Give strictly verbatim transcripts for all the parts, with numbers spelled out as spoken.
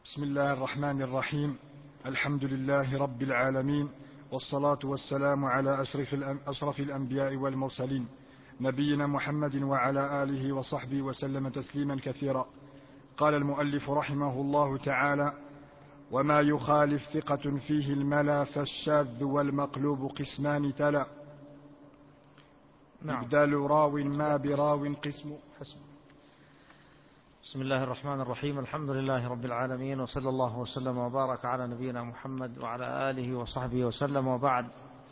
بسم الله الرحمن الرحيم. الحمد لله رب العالمين، والصلاة والسلام على أشرف الأنبياء والمرسلين، نبينا محمد وعلى آله وصحبه وسلم تسليما كثيرا. قال المؤلف رحمه الله تعالى: وما يخالف ثقة فيه الملا فالشاذ والمقلوب قسمان تلا. نعم. إبدال راو ما براو قسم حسب. بسم الله الرحمن الرحيم. الحمد لله رب العالمين، وصلى الله وسلم وبارك على نبينا محمد وعلى آله وصحبه وسلم، وبعد.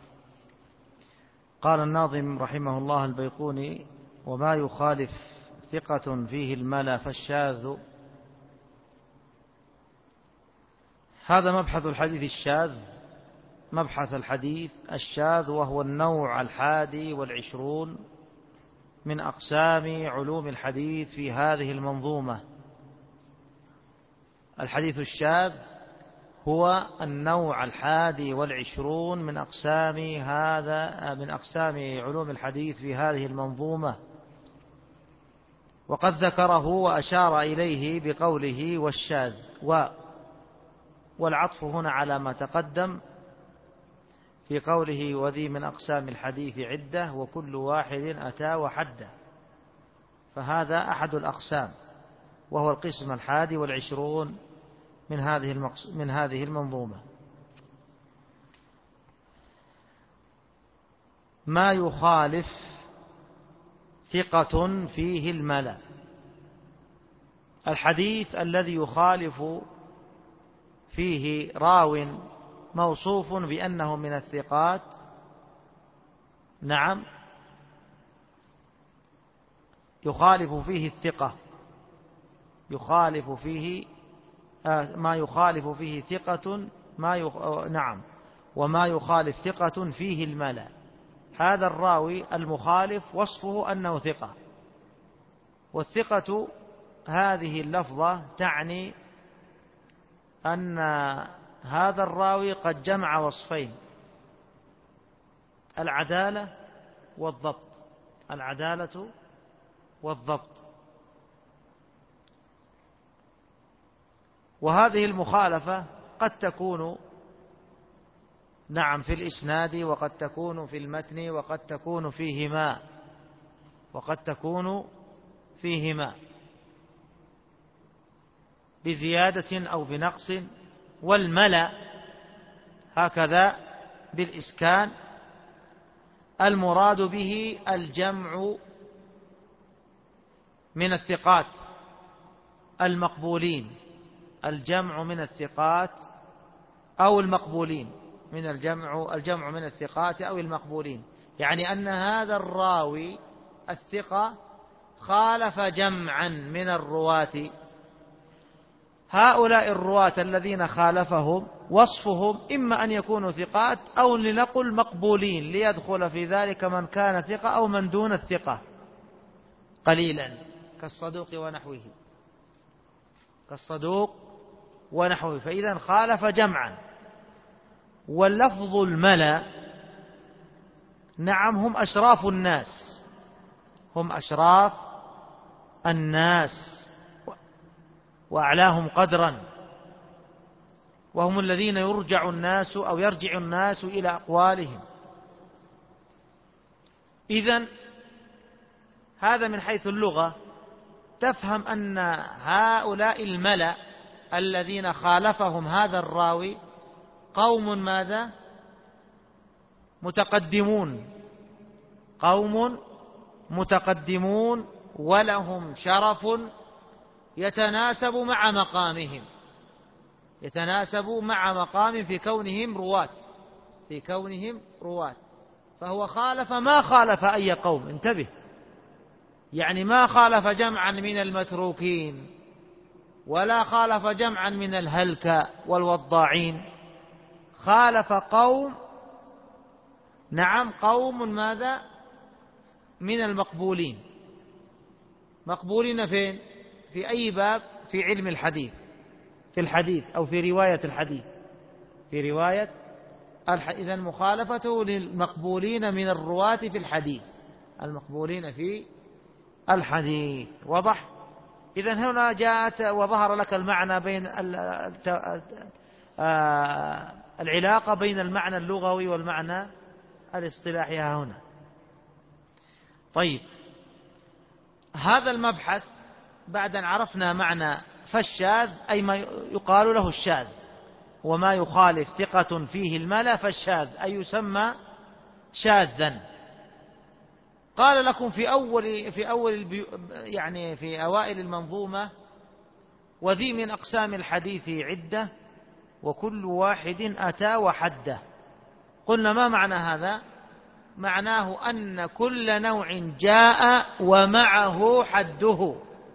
قال الناظم رحمه الله البيقوني: وما يخالف ثقة فيه الملا فالشاذ. هذا مبحث الحديث الشاذ، مبحث الحديث الشاذ، وهو النوع الحادي والعشرون من أقسام علوم الحديث في هذه المنظومة. الحديث الشاذ هو النوع الحادي والعشرون من أقسام هذا من أقسام علوم الحديث في هذه المنظومة، وقد ذكره وأشار إليه بقوله والشاذ، و والعطف هنا على ما تقدم في قوله وذي من أقسام الحديث عدة وكل واحد أتى وحده، فهذا أحد الأقسام، وهو القسم الحادي والعشرون من هذه المقص... من هذه المنظومة. ما يخالف ثقة فيه الملا، الحديث الذي يخالف فيه راو موصوف بأنه من الثقات، نعم، يخالف فيه الثقة، يخالف فيه آه ما يخالف فيه ثقة ما يخ... نعم وما يخالف ثقة فيه الملا. هذا الراوي المخالف وصفه أنه ثقة، والثقة هذه اللفظة تعني أن هذا الراوي قد جمع وصفين: العدالة والضبط، العدالة والضبط. وهذه المخالفة قد تكون نعم في الإسناد، وقد تكون في المتن، وقد تكون فيهما وقد تكون فيهما بزيادة أو بنقص. والملا هكذا بالإسكان المراد به الجمع من الثقات المقبولين، الجمع من الثقات أو المقبولين، من الجمع الجمع من الثقات أو المقبولين، يعني أن هذا الراوي الثقة خالف جمعا من الرواة. هؤلاء الرواة الذين خالفهم وصفهم إما أن يكونوا ثقات أو لنقل مقبولين، ليدخل في ذلك من كان ثقة أو من دون الثقة قليلا، كالصدوق ونحوه كالصدوق ونحوه فإذا خالف جمعا. واللفظ الملا نعم هم أشراف الناس، هم أشراف الناس وأعلاهم قدرا، وهم الذين يرجع الناس أو يرجع الناس إلى أقوالهم. إذن هذا من حيث اللغة تفهم أن هؤلاء الملأ الذين خالفهم هذا الراوي قوم ماذا؟ متقدمون، قوم متقدمون ولهم شرف يتناسب مع مقامهم، يتناسب مع مقام في كونهم رواة، في كونهم رواة. فهو خالف ما خالف أي قوم، انتبه، يعني ما خالف جمعا من المتروكين ولا خالف جمعا من الهلكة والوضاعين، خالف قوم نعم قوم ماذا؟ من المقبولين. مقبولين فين؟ في أي باب؟ في علم الحديث، في الحديث أو في رواية الحديث، في رواية الح... إذن مخالفته للمقبولين من الرواة في الحديث، المقبولين في الحديث. وضح؟ إذن هنا جاءت وظهر لك المعنى بين العلاقة بين المعنى اللغوي والمعنى الاصطلاحي هنا. طيب، هذا المبحث بعد أن عرفنا معنى فالشاذ أي ما يقال له الشاذ، وما يخالف ثقة فيه الملا فالشاذ أي يسمى شاذا. قال لكم في أول في أول يعني في أوائل المنظومة: وذي من أقسام الحديث عدة وكل واحد أتى وحده. قلنا ما معنى هذا؟ معناه أن كل نوع جاء ومعه حده،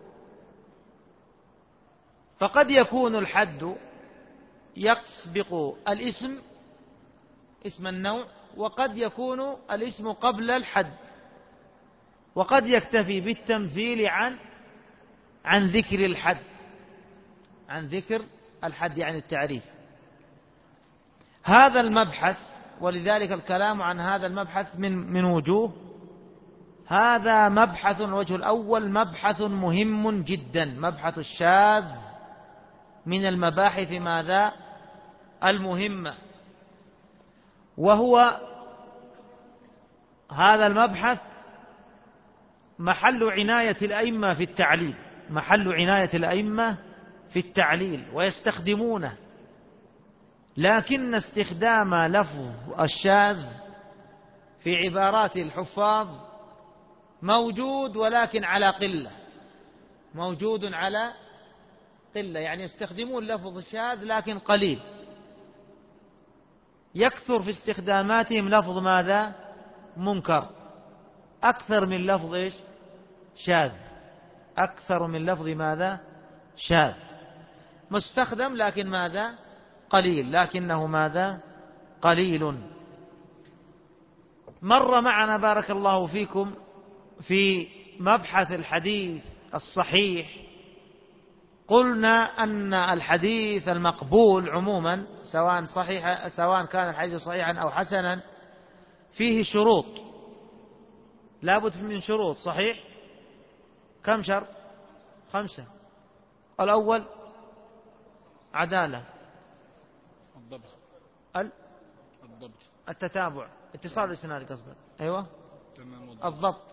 فقد يكون الحد يسبق الاسم اسم النوع، وقد يكون الاسم قبل الحد، وقد يكتفي بالتمثيل عن عن ذكر الحد عن ذكر الحد يعني التعريف. هذا المبحث، ولذلك الكلام عن هذا المبحث من من وجوه. هذا مبحث، الوجه الأول مبحث مهم جدا، مبحث الشاذ من المباحث ماذا؟ المهمة. وهو هذا المبحث محل عناية الأئمة في التعليل محل عناية الأئمة في التعليل ويستخدمونه، لكن استخدام لفظ الشاذ في عبارات الحفاظ موجود، ولكن على قلة موجود على قلة يعني يستخدمون لفظ الشاذ لكن قليل. يكثر في استخداماتهم لفظ ماذا؟ منكر، أكثر من لفظ إيش؟ شاذ، أكثر من لفظ ماذا؟ شاذ. مستخدم لكن ماذا؟ قليل، لكنه ماذا؟ قليل. مر معنا بارك الله فيكم في مبحث الحديث الصحيح، قلنا أن الحديث المقبول عموما سواء صحيح سواء كان الحديث صحيحا أو حسنا فيه شروط، لابد من شروط. صحيح؟ كم شرط؟ خمسة. الأول عدالة، الضبط ال... الضبط التتابع، اتصال الإسناد قصدا، أيوة تمام، الضبط. الضبط،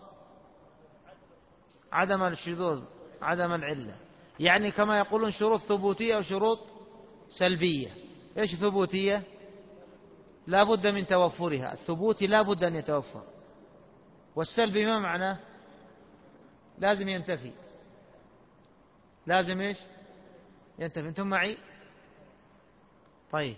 عدم الشذوذ، عدم العلة، يعني كما يقولون شروط ثبوتية وشروط سلبية. إيش ثبوتية؟ لا بد من توفرها، الثبوتي لا بد أن يتوفر، والسلبي ما معناه؟ لازم ينتفي، لازم إيش؟ ينتفي. أنتم معي؟ طيب،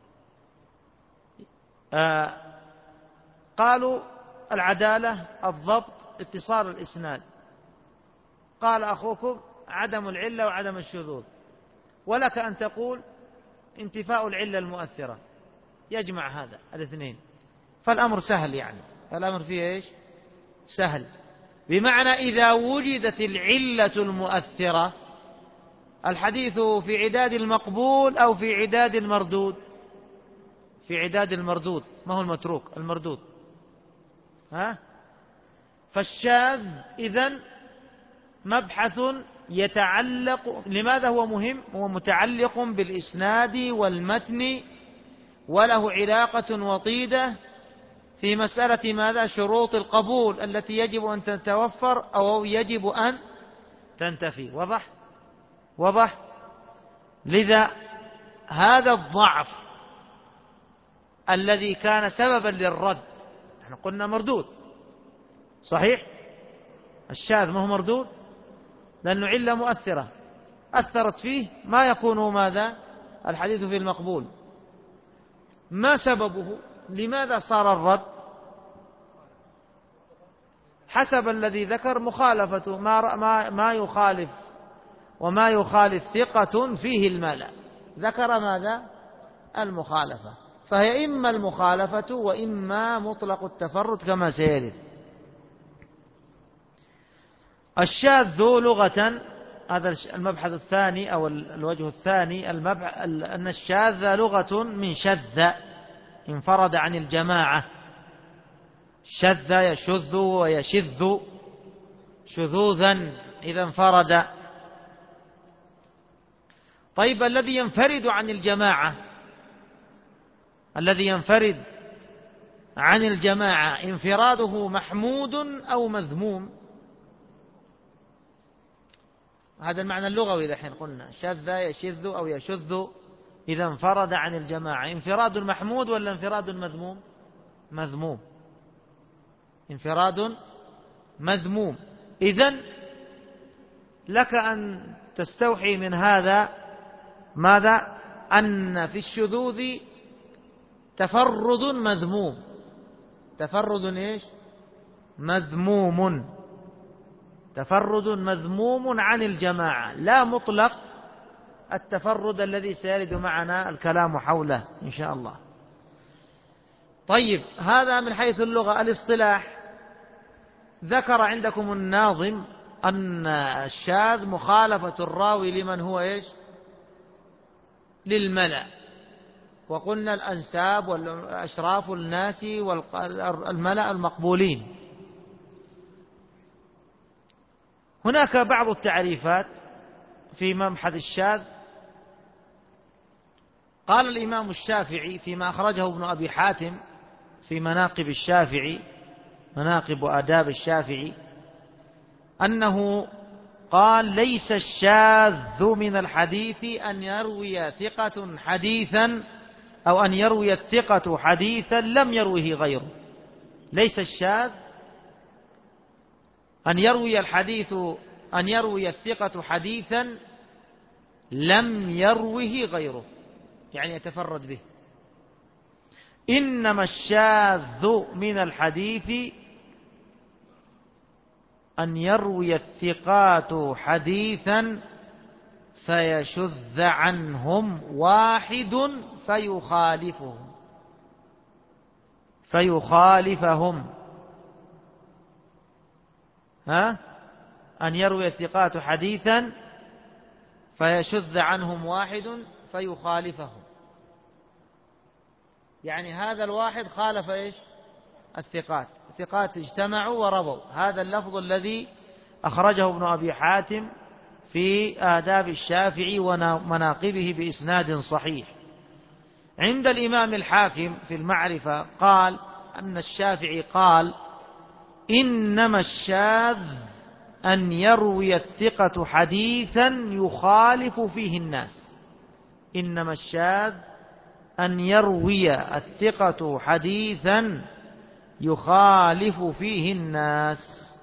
آه قالوا العدالة، الضبط، اتصال الإسناد. قال أخوكم عدم العلة وعدم الشذوذ، ولك أن تقول انتفاء العلة المؤثرة، يجمع هذا الاثنين، فالأمر سهل، يعني الأمر فيه إيش؟ سهل، بمعنى إذا وجدت العلة المؤثرة الحديث في عداد المقبول أو في عداد المردود؟ في عداد المردود، ما هو المتروك، المردود. ها؟ فالشاذ إذن مبحث يتعلق، لماذا هو مهم؟ هو متعلق بالإسناد والمتن، وله علاقة وطيدة في مسألة ماذا؟ شروط القبول التي يجب أن تتوفر أو يجب أن تنتفي. وضح؟ وضح؟ لذا هذا الضعف الذي كان سببا للرد، نحن قلنا مردود، صحيح؟ الشاذ ما هو مردود لأنه علة مؤثرة أثرت فيه، ما يكون ماذا؟ الحديث في المقبول. ما سببه؟ لماذا صار الرد؟ حسب الذي ذكر مخالفته، ما, ما, ما يخالف وما يخالف ثقة فيه الملأ، ذكر ماذا؟ المخالفة، فهي إما المخالفة وإما مطلق التفرد كما سيرد. الشاذ لغة، هذا المبحث الثاني أو الوجه الثاني، أن الشاذ لغة من شذ، انفرد عن الجماعة. شذ يشذ ويشذ شذوذا إذا انفرد طيب الذي ينفرد عن الجماعة الذي ينفرد عن الجماعة انفراده محمود أو مذموم؟ هذا المعنى اللغوي إذا حين قلنا شذ يشذ أو يشذ إذا انفرد عن الجماعة، انفراد محمود ولا انفراد مذموم؟ مذموم، انفراد مذموم. إذن لك أن تستوحي من هذا ماذا؟ أن في الشذوذ تفرد مذموم، تفرد إيش؟ مذموم، تفرد مذموم عن الجماعة، لا مطلق التفرد الذي سيرد معنا الكلام حوله إن شاء الله. طيب هذا من حيث اللغة. الاصطلاح ذكر عندكم الناظم أن الشاذ مخالفة الراوي لمن هو إيش؟ للملأ، وقلنا الأنساب والأشراف الناس والملأ المقبولين. هناك بعض التعريفات في مبحث الشاذ. قال الإمام الشافعي فيما أخرجه ابن أبي حاتم في مناقب الشافعي، مناقب وآداب الشافعي، أنه قال: ليس الشاذ من الحديث أن يروي ثقة حديثا أو أن يروي الثقة حديثا لم يروه غيره. ليس الشاذ أن يروي الحديث أن يروي الثقة حديثا لم يروه غيره، يعني يتفرد به. إنما الشاذ من الحديث أن يروي الثقات حديثا فيشذ عنهم واحد فيخالفهم فيخالفهم ها أن يروي الثقات حديثا فيشذ عنهم واحد فيخالفهم، يعني هذا الواحد خالف إيش؟ الثقات، الثقات اجتمعوا ورووا. هذا اللفظ الذي أخرجه ابن أبي حاتم في آداب الشافعي ومناقبه بإسناد صحيح. عند الإمام الحاكم في المعرفة قال أن الشافعي قال: إنما الشاذ أن يروي الثقة حديثا يخالف فيه الناس. إنما الشاذ أن يروي الثقة حديثا يخالف فيه الناس،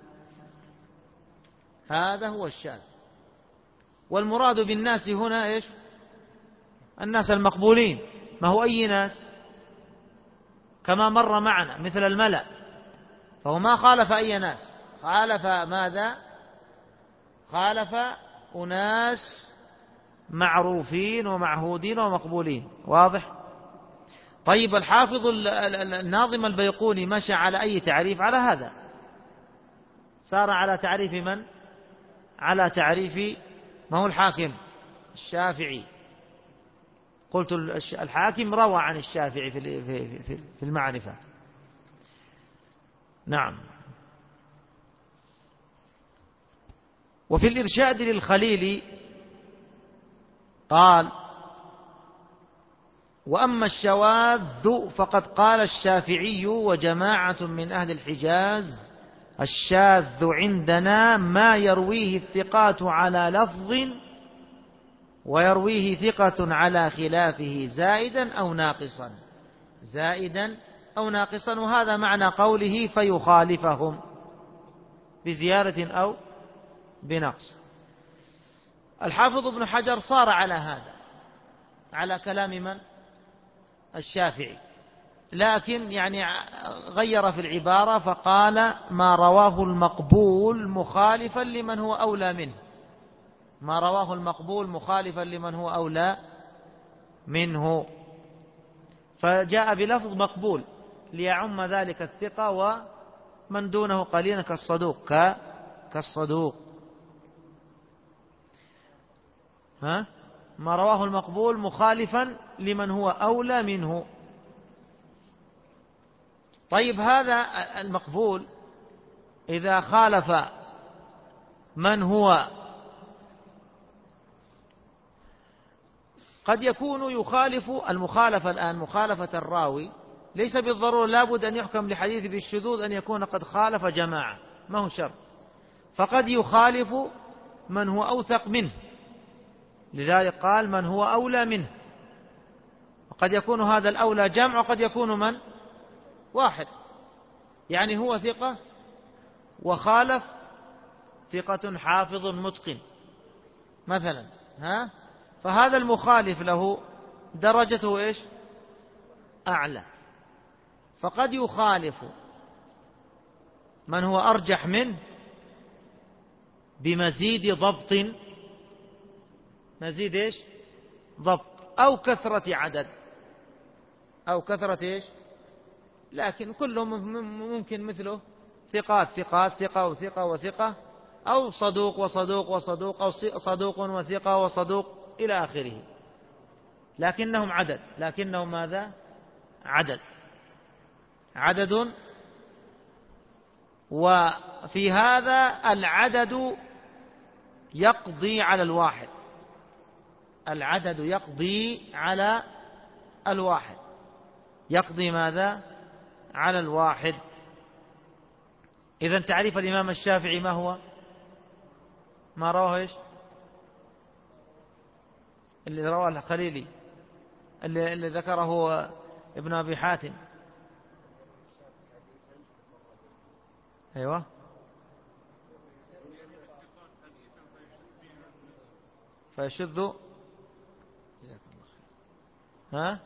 هذا هو الشاذ. والمراد بالناس هنا إيش؟ الناس المقبولين. ما هو أي ناس؟ كما مر معنا مثل الملأ، فهو ما خالف أي ناس، خالف ماذا؟ خالف أناس معروفين ومعهودين ومقبولين. واضح؟ طيب الحافظ الناظم البيقوني مشى على أي تعريف؟ على هذا، سار على تعريف من؟ على تعريف ما هو الحاكم الشافعي. قلت الحاكم روى عن الشافعي في في المعرفة. نعم. وفي الإرشاد للخليل قال: وأما الشواذ فقد قال الشافعي وجماعة من أهل الحجاز: الشاذ عندنا ما يرويه الثقات على لفظ ويرويه ثقة على خلافه زائدا أو ناقصا، زائدا أو ناقصا. وهذا معنى قوله فيخالفهم، بزيادة أو بنقص. الحافظ ابن حجر صار على هذا، على كلام من؟ الشافعي، لكن يعني غير في العبارة فقال: ما رواه المقبول مخالفا لمن هو أولى منه، ما رواه المقبول مخالفا لمن هو أولى منه، فجاء بلفظ مقبول ليعم ذلك الثقة ومن دونه قليلا كالصدوق كالصدوق ها ما رواه المقبول مخالفا لمن هو أولى منه. طيب هذا المقبول إذا خالف من هو قد يكون يخالف المخالفة الآن مخالفة الراوي ليس بالضرورة لابد أن يحكم لحديث بالشذوذ أن يكون قد خالف جماعة، ما هو شرط، فقد يخالف من هو أوثق منه، لذلك قال من هو أولى منه، وقد يكون هذا الأولى جمع وقد يكون من واحد، يعني هو ثقة وخالف ثقة حافظ متقن مثلا، ها فهذا المخالف له درجته إيش أعلى، فقد يخالف من هو أرجح منه بمزيد ضبط، مزيد إيش ضبط أو كثرة عدد أو كثرة إيش، لكن كلهم ممكن مثله ثقات ثقات ثقة وثقة وثقة، أو صدوق وصدوق وصدوق، أو صدوق وثقة وصدوق إلى آخره، لكنهم عدد، لكنهم ماذا عدد عدد وفي هذا العدد يقضي على الواحد، العدد يقضي على الواحد، يقضي ماذا على الواحد. إذن تعريف الإمام الشافعي ما هو؟ ما رواه إيش اللي رواه الخليلي اللي, اللي ذكره ابن أبي حاتم؟ أيوة فيشذ ها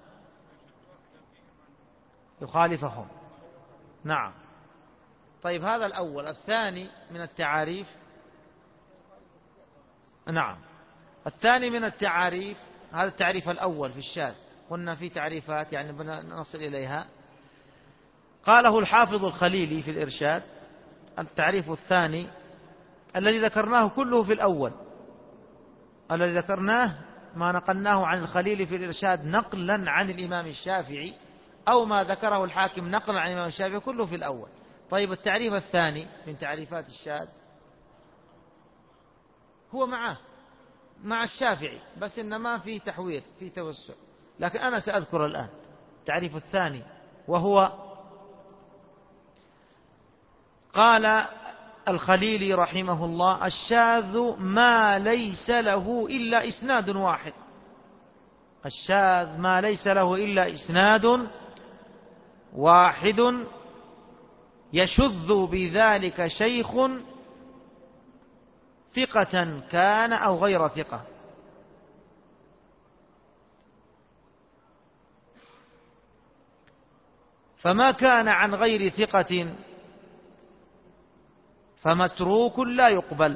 يخالفهم، نعم. طيب هذا الأول. الثاني من التعاريف، نعم الثاني من التعاريف، هذا التعريف الأول في الشاذ، قلنا في تعريفات يعني نصل إليها، قاله الحافظ الخليلي في الإرشاد. التعريف الثاني الذي ذكرناه كله في الأول، الذي ذكرناه ما نقلناه عن الخليلي في الإرشاد نقلا عن الإمام الشافعي، أو ما ذكره الحاكم نقلا عن الإمام الشافعي، كله في الأول. طيب التعريف الثاني من تعريفات الشاذ هو معه مع الشافعي، بس إنما في تحوير في توسع، لكن أنا سأذكر الآن التعريف الثاني، وهو قال الخليلي رحمه الله: الشاذ ما ليس له إلا إسناد واحد، الشاذ ما ليس له إلا إسناد واحد يشذ بذلك شيخ ثقة كان أو غير ثقة. فما كان عن غير ثقة فمتروك لا يقبل،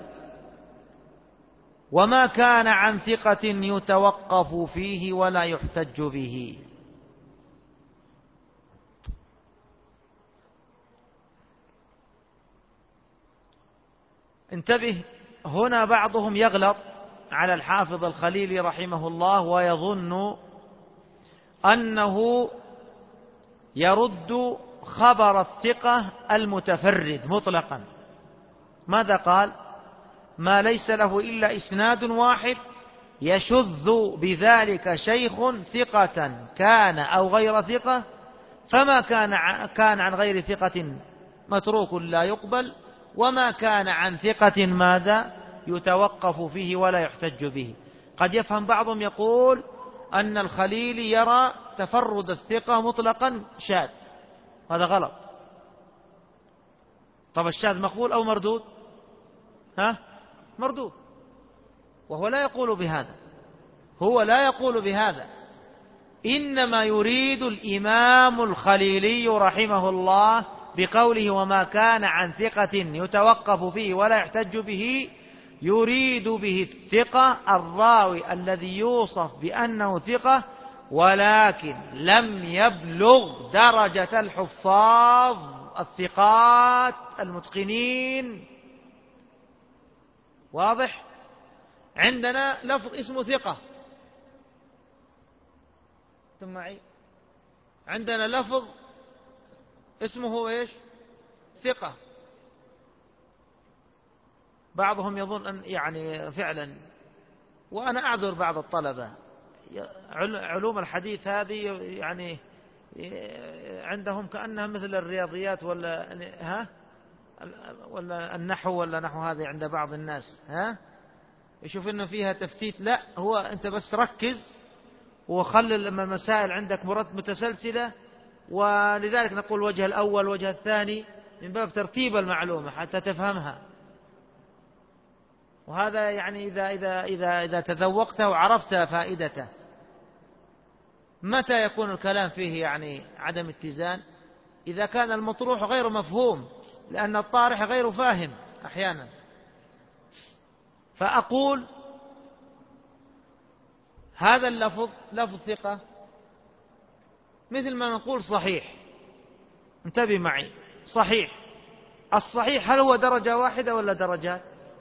وما كان عن ثقة يتوقف فيه ولا يحتج به. انتبه، هنا بعضهم يغلط على الحافظ الخليلي رحمه الله ويظن أنه يرد خبر الثقة المتفرد مطلقا. ماذا قال؟ ما ليس له إلا إسناد واحد يشذ بذلك شيخ ثقة كان أو غير ثقة، فما كان كان عن غير ثقة متروك لا يقبل، وما كان عن ثقة ماذا يتوقف فيه ولا يحتج به. قد يفهم بعضهم يقول أن الخليل يرى تفرد الثقة مطلقا شاذ، هذا غلط. طب الشاذ مقبول أو مردود؟ ها مردود، وهو لا يقول بهذا، هو لا يقول بهذا، إنما يريد الإمام الخليلي رحمه الله بقوله وما كان عن ثقة يتوقف فيه ولا يحتج به، يريد به الثقة الراوي الذي يوصف بأنه ثقة ولكن لم يبلغ درجة الحفاظ الثقات المتقنين. واضح؟ عندنا لفظ اسمه ثقة، ثم معي عندنا لفظ اسمه ايش؟ ثقة. بعضهم يظن أن يعني فعلا، وأنا أعذر بعض الطلبة، علوم الحديث هذه يعني عندهم كأنها مثل الرياضيات ولا ها ولا النحو ولا نحو هذه عند بعض الناس، ها يشوف إنه فيها تفتيت. لا، هو أنت بس ركز وخلي المسائل عندك متسلسلة، ولذلك نقول وجه الأول وجه الثاني من باب ترتيب المعلومة حتى تفهمها. وهذا يعني إذا إذا إذا إذا تذوقته وعرفت فائدته. متى يكون الكلام فيه يعني عدم اتزان؟ إذا كان المطروح غير مفهوم، لأن الطارح غير فاهم أحيانا. فأقول هذا اللفظ لفظ ثقة، مثل ما نقول صحيح. انتبه معي، صحيح. الصحيح هل هو درجة واحدة ولا درجات؟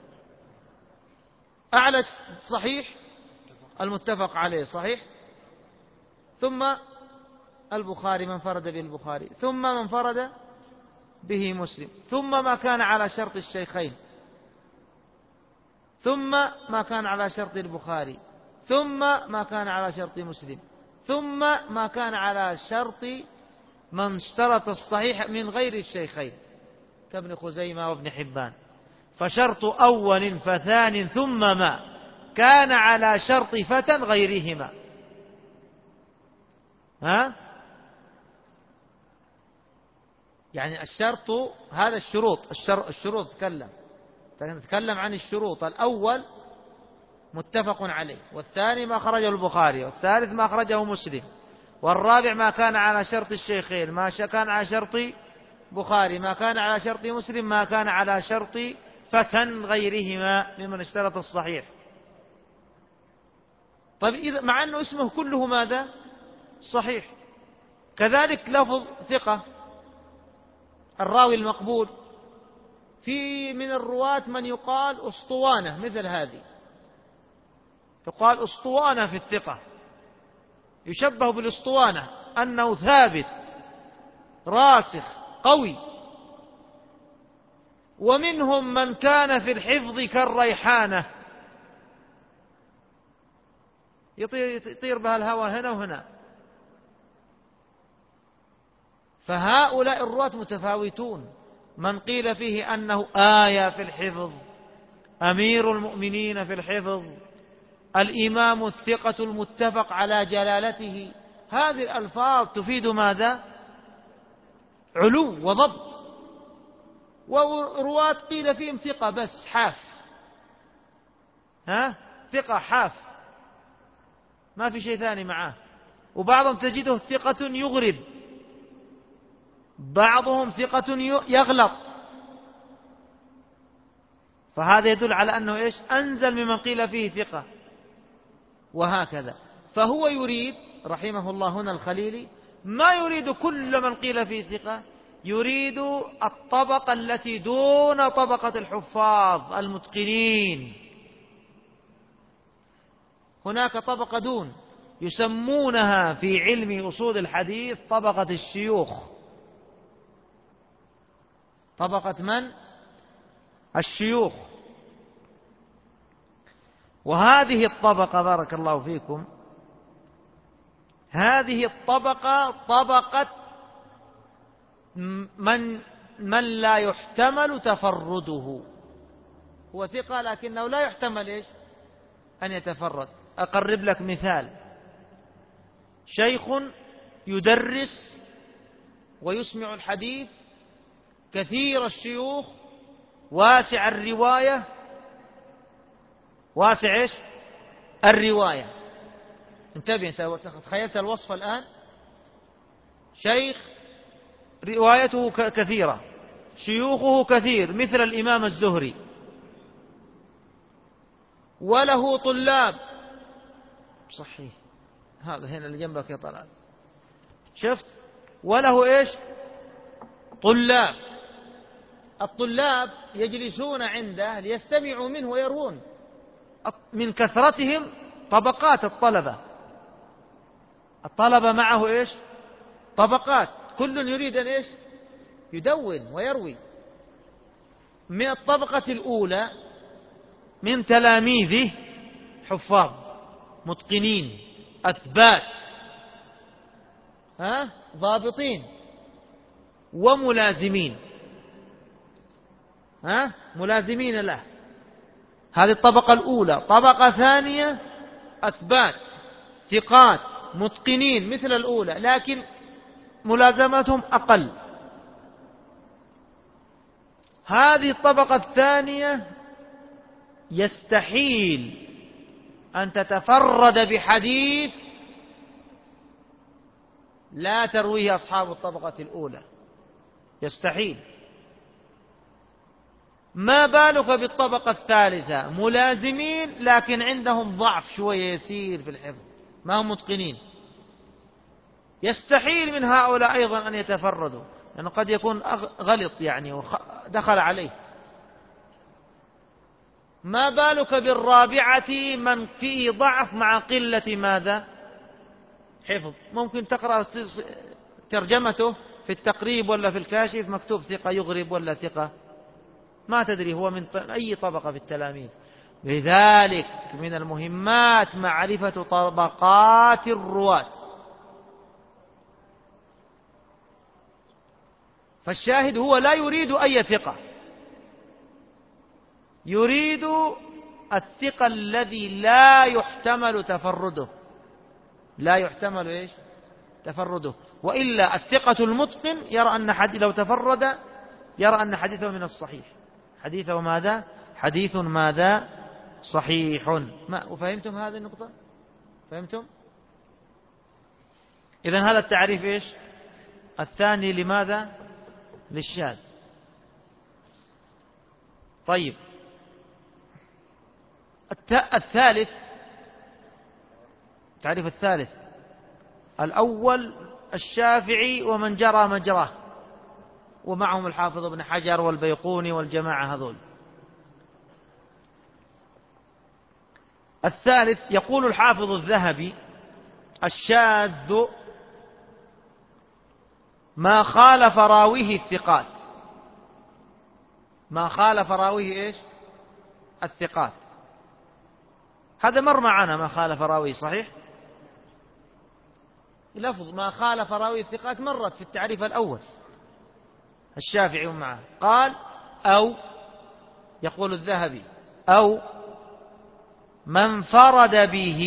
أعلى صحيح المتفق عليه صحيح، ثم البخاري من فرد به البخاري، ثم من فرد به مسلم، ثم ما كان على شرط الشيخين، ثم ما كان على شرط البخاري، ثم ما كان على شرط مسلم، ثم ما كان على شرط من اشترط الصحيح من غير الشيخين كابن خزيمة وابن حبان. فشرط أول فثان ثم ما كان على شرط فتى غيرهما. ها؟ يعني الشرط هذا الشروط الشر الشروط تكلم نتكلم عن الشروط. الأول متفق عليه، والثاني ما خرجه البخاري، والثالث ما خرجه مسلم، والرابع ما كان على شرط الشيخين، ما كان على شرط بخاري، ما كان على شرط مسلم، ما كان على شرط فتى غيرهما ممن اشترط الصحيح. طيب إذا مع أنه اسمه كله ماذا؟ صحيح. كذلك لفظ ثقة، الراوي المقبول، في من الرواة من يقال أسطوانة، مثل هذه يقال أسطوانة في الثقة، يشبه بالأسطوانة أنه ثابت راسخ قوي. ومنهم من كان في الحفظ كالريحانة، يطير بها الهوى هنا وهنا. فهؤلاء الرواة متفاوتون، من قيل فيه أنه آية في الحفظ، أمير المؤمنين في الحفظ، الإمام الثقة المتفق على جلالته. هذه الألفاظ تفيد ماذا؟ علو وضبط. ورواة قيل فيهم ثقة بس حاف، ها ثقة حاف ما في شيء ثاني معاه. وبعضهم تجده ثقة يغرب، بعضهم ثقة يغلط. فهذا يدل على أنه إيش؟ أنزل ممن قيل فيه ثقة، وهكذا. فهو يريد رحمه الله هنا الخليلي ما يريد كل من قيل فيه ثقة، يريد الطبقة التي دون طبقة الحفاظ المتقنين. هناك طبقة دون يسمونها في علم أصول الحديث طبقة الشيوخ. طبقة من؟ الشيوخ. وهذه الطبقة بارك الله فيكم، هذه الطبقة طبقة من من لا يحتمل تفرده. هو ثقة لكنه لا يحتمل إيش؟ أن يتفرد. أقرب لك مثال: شيخ يدرس ويسمع الحديث، كثير الشيوخ، واسع الرواية، واسع إيش؟ الرواية. انتبه، تخيلت الوصف الآن: شيخ روايته كثيرة، شيوخه كثير مثل الإمام الزهري، وله طلاب. صحيح، هذا هنا اللي جنبك يا طلال، شفت؟ وله إيش؟ طلاب. الطلاب يجلسون عنده ليستمعوا منه ويروون. من كثرتهم طبقات الطلبة، الطلبة معه إيش؟ طبقات، كل يريد أن إيش؟ يدون ويروي. من الطبقة الأولى من تلاميذه حفاظ متقنين أثبات، ها ضابطين وملازمين، ها ملازمين له. هذه الطبقة الأولى. طبقة ثانية أثبات ثقات متقنين مثل الأولى لكن ملازمتهم أقل. هذه الطبقة الثانية يستحيل أن تتفرد بحديث لا ترويه أصحاب الطبقة الأولى، يستحيل. ما بالك بالطبقة الثالثة ملازمين لكن عندهم ضعف شوية يسير في الحفظ، ما هم متقنين، يستحيل من هؤلاء أيضا أن يتفردوا لأنه قد يكون غلط يعني ودخل عليه. ما بالك بالرابعة من فيه ضعف مع قلة ماذا؟ حفظ. ممكن تقرأ ترجمته في التقريب ولا في الكاشف مكتوب ثقة يغرب ولا ثقة، ما تدري هو من أي طبقة في التلاميذ. لذلك من المهمات معرفة طبقات الرواة. فالشاهد هو لا يريد أي ثقة، يريد الثقة الذي لا يحتمل تفرده، لا يحتمل إيش؟ تفرده. وإلا الثقة المتقن يرى أن حديث لو تفرد يرى أن حديثه من الصحيح، حديثه ماذا؟ حديث ماذا؟ صحيح. ما وفهمتم هذه النقطة؟ فهمتم؟ إذن هذا التعريف إيش؟ الثاني لماذا؟ للشاذ. طيب الثالث، التعريف الثالث الأول الشافعي ومن جرى مجراه، ومعهم الحافظ ابن حجر والبيقوني والجماعة هذول. الثالث يقول الحافظ الذهبي الشاذ ما خالف راويه الثقات، ما خالف راويه إيش؟ الثقات. هذا مر معنا ما خالف راويه، صحيح؟ لفظ ما خالف راويه الثقات مرت في التعريف الأول. الشافعي معه قال أو، يقول الذهبي أو من فرد به،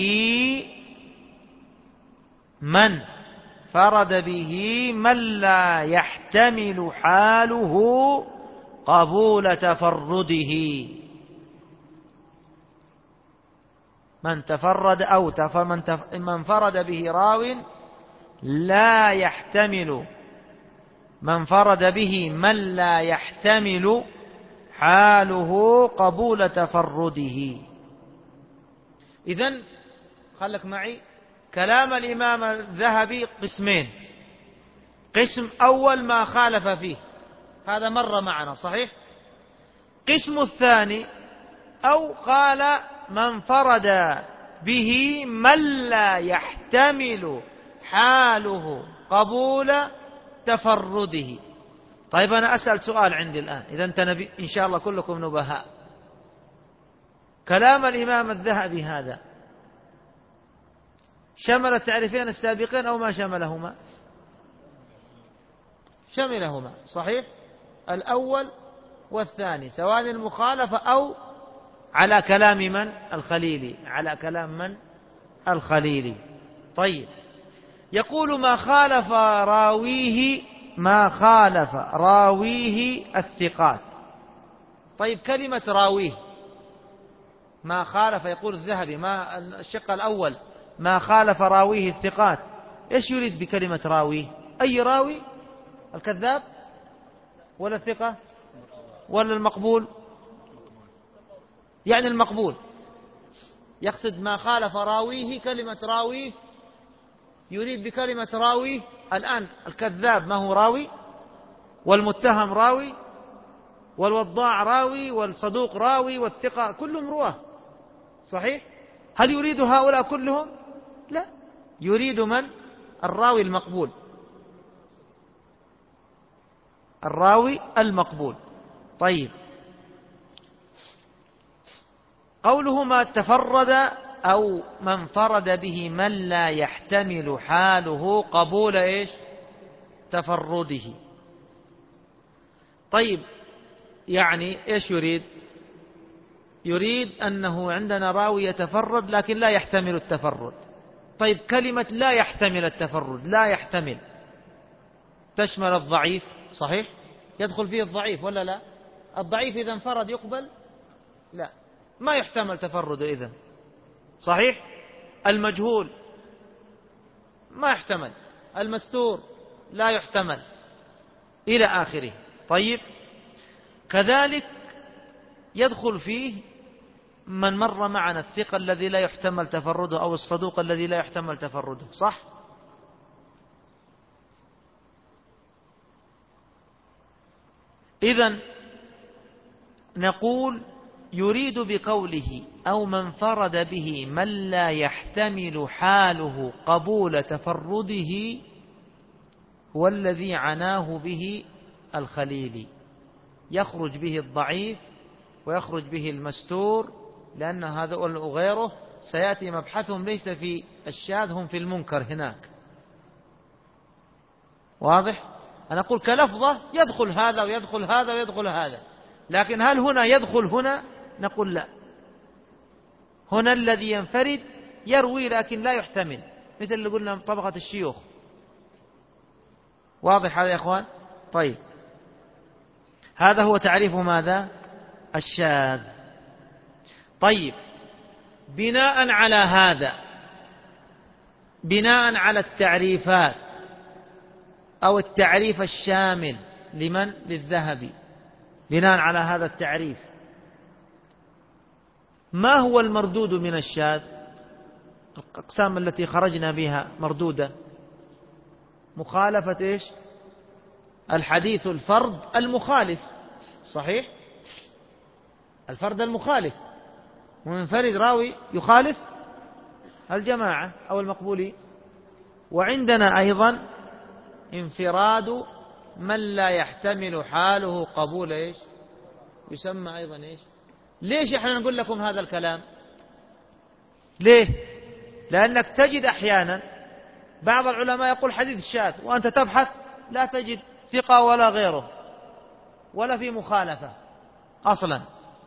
من فرد به من لا يحتمل حاله قبول تفرده. من تفرد أو من فرد به راو لا يحتمل، من فرد به من لا يحتمل حاله قبول تفرده. إذن خلك معي كلام الإمام الذهبي قسمين. قسم أول ما خالف فيه، هذا مر معنا صحيح. قسم الثاني أو قال من فرد به من لا يحتمل حاله قبول تفرده. طيب أنا أسأل سؤال عندي الآن، إذا أنت نبي إن شاء الله كلكم نبهاء، كلام الإمام الذهبي هذا شمل التعريفين السابقين أو ما شملهما؟ شملهما صحيح، الأول والثاني، سواء المخالفة أو على كلام من؟ الخليلي، على كلام من؟ الخليلي. طيب يقول ما خالف راويه، ما خالف راويه الثقات. طيب كلمة راويه ما خالف، يقول الذهبي ما الشق الأول ما خالف راويه الثقات، إيش يريد بكلمة راويه؟ أي راوي؟ الكذاب ولا الثقة ولا المقبول؟ يعني المقبول. يقصد ما خالف راويه كلمة راويه، يريد بكلمة راوي الآن الكذاب ما هو راوي، والمتهم راوي، والوضاع راوي، والصدوق راوي، والثقة كلهم رواه صحيح. هل يريد هؤلاء كلهم؟ لا، يريد من؟ الراوي المقبول، الراوي المقبول. طيب قوله ما تفرد أو من انفرد به من لا يحتمل حاله قبول إيش تفرده. طيب يعني إيش يريد؟ يريد أنه عندنا راوي يتفرد لكن لا يحتمل التفرد. طيب كلمة لا يحتمل التفرد، لا يحتمل تشمل الضعيف، صحيح؟ يدخل فيه الضعيف ولا لا؟ الضعيف إذا انفرد يقبل؟ لا، ما يحتمل تفرده إذن، صحيح؟ المجهول ما يحتمل، المستور لا يحتمل، إلى آخره. طيب كذلك يدخل فيه من مر معنا الثقة الذي لا يحتمل تفرده أو الصدوق الذي لا يحتمل تفرده، صح؟ إذن نقول يريد بقوله أو من فرد به من لا يحتمل حاله قبول تفرده هو الذي عناه به الخليلي، يخرج به الضعيف ويخرج به المستور، لأن هذا وغيره سيأتي مبحثهم ليس في الشاذ، هم في المنكر هناك. واضح؟ أنا أقول كلفظة يدخل هذا ويدخل هذا ويدخل هذا، لكن هل هنا يدخل هنا؟ نقول لا، هنا الذي ينفرد يروي لكن لا يحتمل، مثل اللي قلنا طبقة الشيوخ. واضح هذا يا أخوان؟ طيب هذا هو تعريف ماذا؟ الشاذ. طيب بناء على هذا، بناء على التعريفات أو التعريف الشامل لمن؟ للذهبي. بناء على هذا التعريف ما هو المردود من الشاذ؟ الأقسام التي خرجنا بها مردودة: مخالفة إيش؟ الحديث الفرد المخالف، صحيح؟ الفرد المخالف، ومنفرد راوي يخالف الجماعة أو المقبولين. وعندنا أيضا انفراد من لا يحتمل حاله قبول إيش؟ يسمى أيضا إيش؟ ليش احنا نقول لكم هذا الكلام؟ ليه؟ لأنك تجد أحيانا بعض العلماء يقول حديث شاذ، وأنت تبحث لا تجد ثقة ولا غيره ولا في مخالفة أصلا.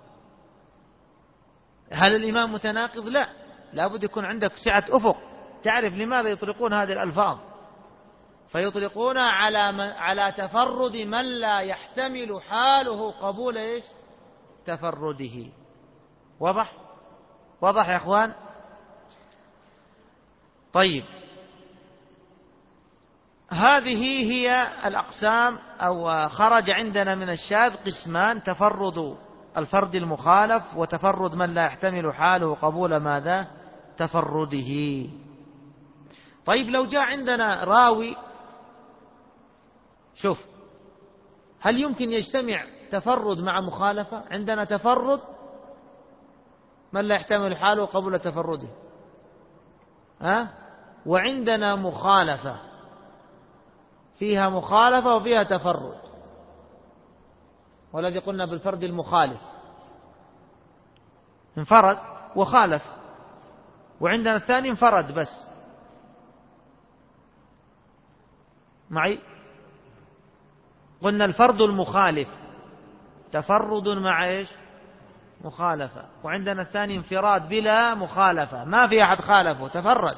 هل الإمام متناقض؟ لا، لابد يكون عندك سعة أفق تعرف لماذا يطلقون هذه الألفاظ، فيطلقون على من على تفرد من لا يحتمل حاله قبول إيش؟ تفرده. واضح؟ واضح يا أخوان؟ طيب هذه هي الأقسام، أو خرج عندنا من الشاذ قسمان: تفرد الفرد المخالف، وتفرد من لا يحتمل حاله قبول ماذا؟ تفرده. طيب لو جاء عندنا راوي، شوف هل يمكن يجتمع تفرد مع مخالفة؟ عندنا تفرد من لا يحتمل حاله قبول تفرده، ها؟ وعندنا مخالفة فيها مخالفة وفيها تفرد، والذي قلنا بالفرد المخالف انفرد وخالف، وعندنا الثاني انفرد بس. معي؟ قلنا الفرد المخالف تفرد مع إيش؟ مخالفة، وعندنا الثاني انفراد بلا مخالفة، ما في أحد خالفه، تفرد.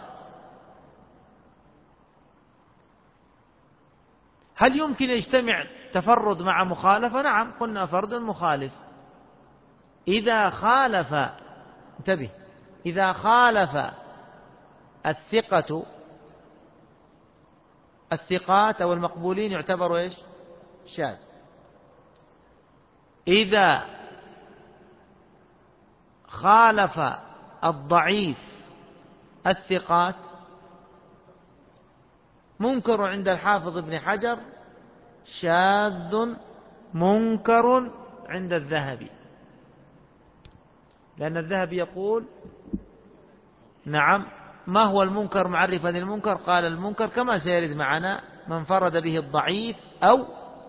هل يمكن يجتمع تفرد مع مخالفة؟ نعم، قلنا فرد مخالف. إذا خالف، انتبه، إذا خالف الثقة الثقات أو المقبولين يعتبر إيش؟ شاذ. إذا خالف الضعيف الثقات منكر عند الحافظ ابن حجر، شاذ منكر عند الذهبي، لأن الذهبي يقول نعم ما هو المنكر معرفا للمنكر؟ قال المنكر كما سيرد معنا من انفرد به الضعيف، أو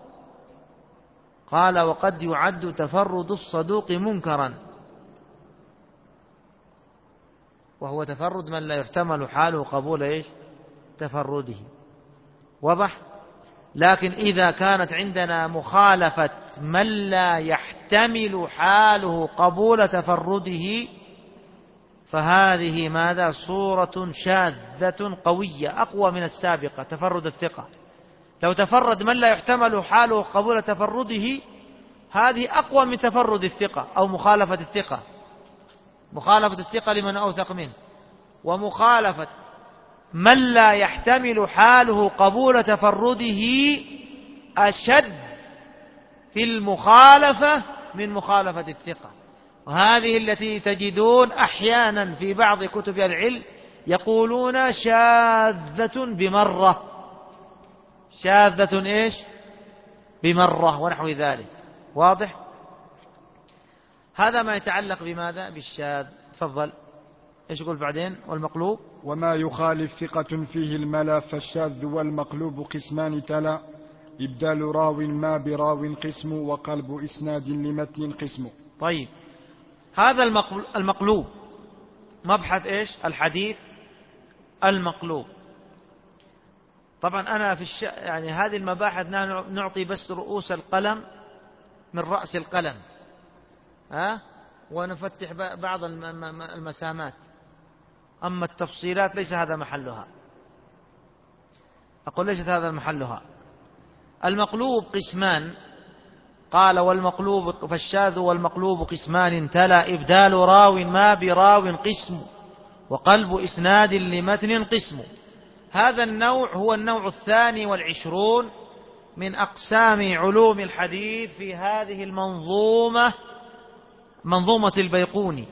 قال وقد يعد تفرد الصدوق منكرا. وهو تفرد من لا يحتمل حاله قبول إيش تفرده. واضح؟ لكن إذا كانت عندنا مخالفة من لا يحتمل حاله قبول تفرده فهذه ماذا؟ صورة شاذة قوية أقوى من السابقة تفرد الثقة. لو تفرد من لا يحتمل حاله قبول تفرده هذه أقوى من تفرد الثقة أو مخالفة الثقة. مخالفة الثقة لمن أوثق منه، ومخالفة من لا يحتمل حاله قبول تفرده أشد في المخالفة من مخالفة الثقة. وهذه التي تجدون أحيانا في بعض كتب العلم يقولون شاذة بمرة، شاذة إيش بمرة ونحو ذلك. واضح؟ هذا ما يتعلق بماذا؟ بالشاذ. تفضل. إيش يقول بعدين؟ والمقلوب وما يخالف ثقة فيه الملا فالشاذ والمقلوب قسمان تلا إبدال راو ما براو قسم وقلب إسناد لمتن قسم. طيب، هذا المقلوب مبحث إيش؟ الحديث المقلوب. طبعا أنا في الش... يعني هذه المباحث نعطي بس رؤوس القلم من رأس القلم، ها؟ ونفتح بعض المسامات، أما التفصيلات ليس هذا محلها. أقول ليست هذا محلها. المقلوب قسمان، قال والمقلوب فالشاذ والمقلوب قسمان تلا إبدال راو ما براو قسم وقلب إسناد لمتن قسم. هذا النوع هو النوع الثاني والعشرون من أقسام علوم الحديث في هذه المنظومة، منظومة البيقوني.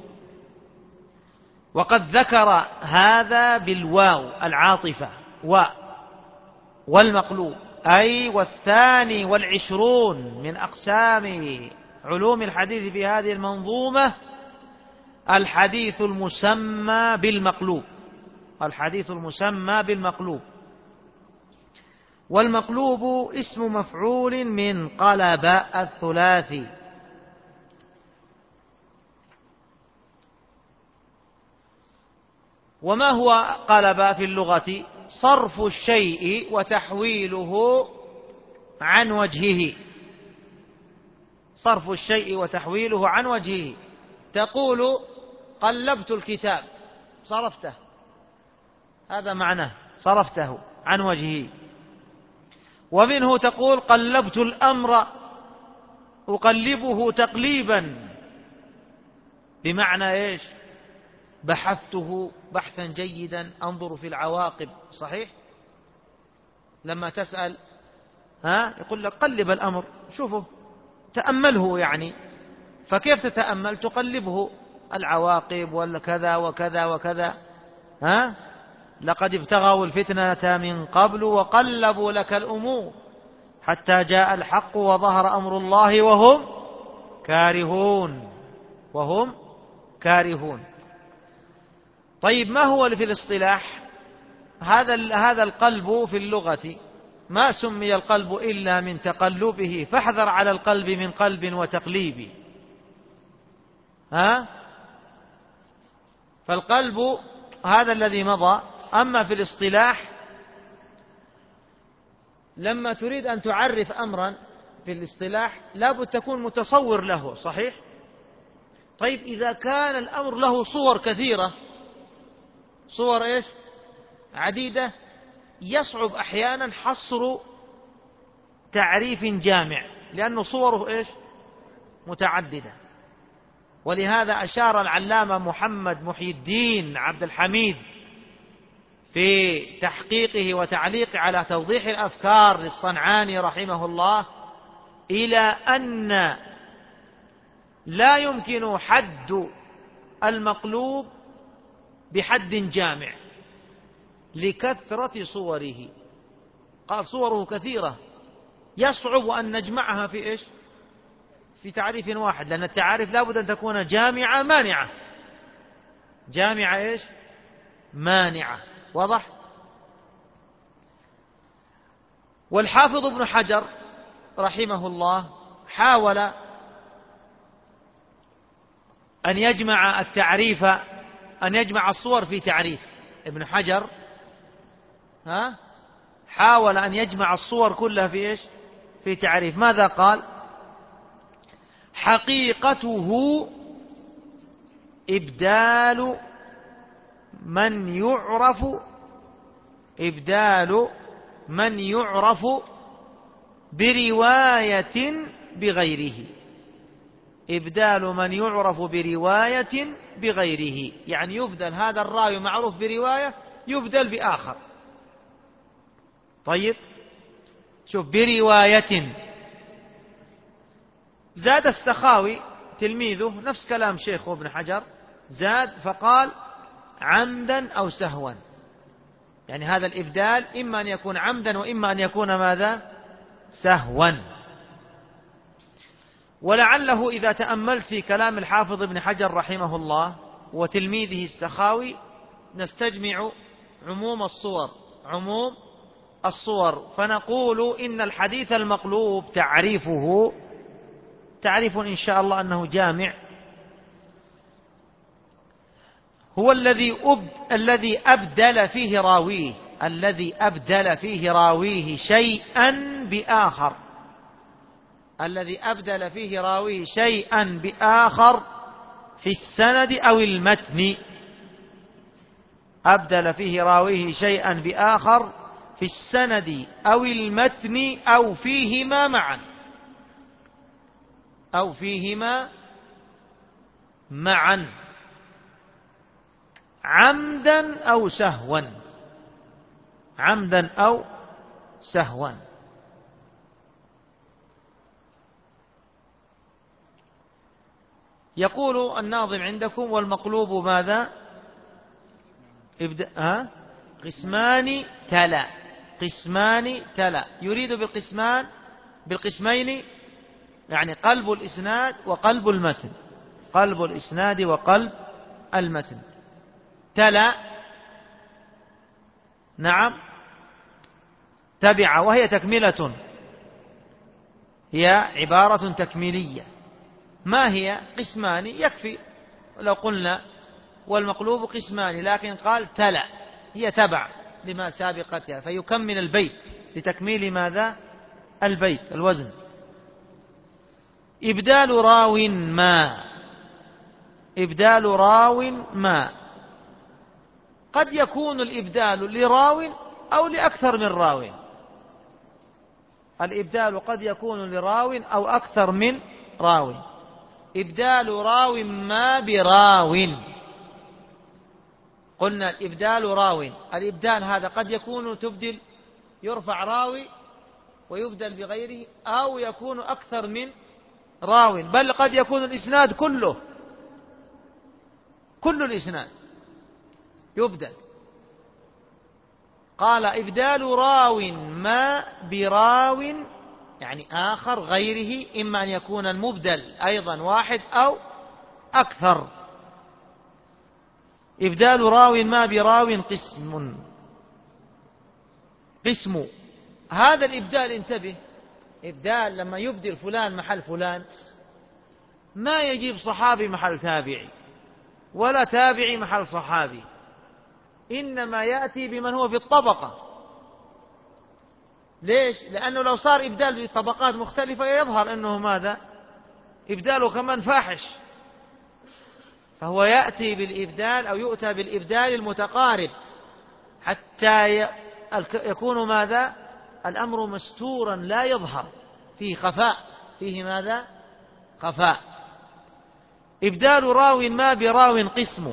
وقد ذكر هذا بالواو العاطفة و والمقلوب، أي والثاني والعشرون من أقسام علوم الحديث في هذه المنظومة الحديث المسمى بالمقلوب، الحديث المسمى بالمقلوب. والمقلوب اسم مفعول من قلب الثلاثي. وما هو قلب في اللغة؟ صرف الشيء وتحويله عن وجهه، صرف الشيء وتحويله عن وجهه. تقول قلبت الكتاب، صرفته، هذا معناه صرفته عن وجهه. ومنه تقول قلبت الأمر، أقلبه تقليبا، بمعنى إيش؟ بحثته بحثا جيدا، أنظر في العواقب. صحيح؟ لما تسأل ها يقول لك قلب الأمر، شوفه تأمله، يعني فكيف تتأمل؟ تقلبه العواقب ولا كذا وكذا وكذا. ها لقد ابتغوا الفتنة من قبل وقلبوا لك الأمور حتى جاء الحق وظهر أمر الله وهم كارهون، وهم كارهون. طيب، ما هو في الاصطلاح؟ هذا هذا القلب في اللغة ما سمي القلب إلا من تقلبه، فاحذر على القلب من قلب وتقليب. ها فالقلب هذا الذي مضى. أما في الاصطلاح لما تريد أن تعرف أمرا في الاصطلاح لابد تكون متصور له. صحيح؟ طيب، إذا كان الأمر له صور كثيرة، صور إيش؟ عديدة، يصعب أحيانا حصر تعريف جامع، لأنه صوره إيش؟ متعددة. ولهذا أشار العلامة محمد محي الدين عبد الحميد في تحقيقه وتعليقه على توضيح الأفكار للصنعاني رحمه الله إلى أن لا يمكن حد المقلوب بحد جامع لكثرة صوره. قال صوره كثيرة يصعب أن نجمعها في إيش؟ في تعريف واحد، لأن التعاريف لابد أن تكون جامعة مانعة، جامعة إيش؟ مانعة. واضح؟ والحافظ ابن حجر رحمه الله حاول أن يجمع التعريف أن يجمع الصور في تعريف. ابن حجر ها حاول أن يجمع الصور كلها في إيش؟ في تعريف. ماذا قال؟ حقيقته إبدال من يعرف إبدال من يعرف برواية بغيره. إبدال من يعرف برواية بغيره، يعني يبدل هذا الراوي معروف برواية يبدل بآخر. طيب شوف، برواية. زاد السخاوي تلميذه نفس كلام شيخه ابن حجر، زاد فقال عمدا أو سهوا، يعني هذا الإبدال إما أن يكون عمدا وإما أن يكون ماذا؟ سهوا. ولعله إذا تأملت في كلام الحافظ ابن حجر رحمه الله وتلميذه السخاوي نستجمع عموم الصور عموم الصور فنقول إن الحديث المقلوب تعريفه تعريف إن شاء الله أنه جامع، هو الذي أب الذي أبدل فيه راويه الذي أبدل فيه راويه شيئا بآخر الذي أبدل فيه راويه شيئا بآخر في السند أو المتن. أبدل فيه راويه شيئا بآخر في السند أو المتن أو فيهما معا أو فيهما معا عمدا أو سهوا عمدا أو سهوا. يقول الناظم عندكم والمقلوب ماذا؟ ابدأ ها قسمان تلا قسمان تلا يريد بالقسمان بالقسمين يعني قلب الإسناد وقلب المتن قلب الإسناد وقلب المتن. تلا نعم تبع، وهي تكملة، هي عبارة تكميلية. ما هي؟ قسمان يكفي لو قلنا والمقلوب قسمان، لكن قال تلا هي تبع لما سابقتها فيكمل البيت لتكميل ماذا؟ البيت الوزن. إبدال راو ما إبدال راو ما قد يكون الإبدال لراو أو لأكثر من راو. الإبدال قد يكون لراو أو أكثر من راو. إبدال راو ما براو، قلنا الإبدال راو، الإبدال هذا قد يكون تبدل يرفع راوي ويبدل بغيره، أو يكون أكثر من راو، بل قد يكون الإسناد كله كل الإسناد يبدل. قال إبدال راو ما براو يعني آخر غيره، إما أن يكون المبدل أيضا واحد أو أكثر. إبدال راو ما براو قسم قسم هذا الإبدال انتبه، إبدال لما يبدل فلان محل فلان ما يجيب صحابي محل تابعي ولا تابعي محل صحابي، إنما يأتي بمن هو في الطبقة. ليش؟ لأنه لو صار إبدال بطبقات مختلفة يظهر أنه ماذا؟ إبداله كمان فاحش، فهو يأتي بالإبدال أو يؤتى بالإبدال المتقارب حتى يكون ماذا؟ الأمر مستورا لا يظهر فيه خفاء فيه ماذا؟ خفاء. إبدال راو ما براو قسم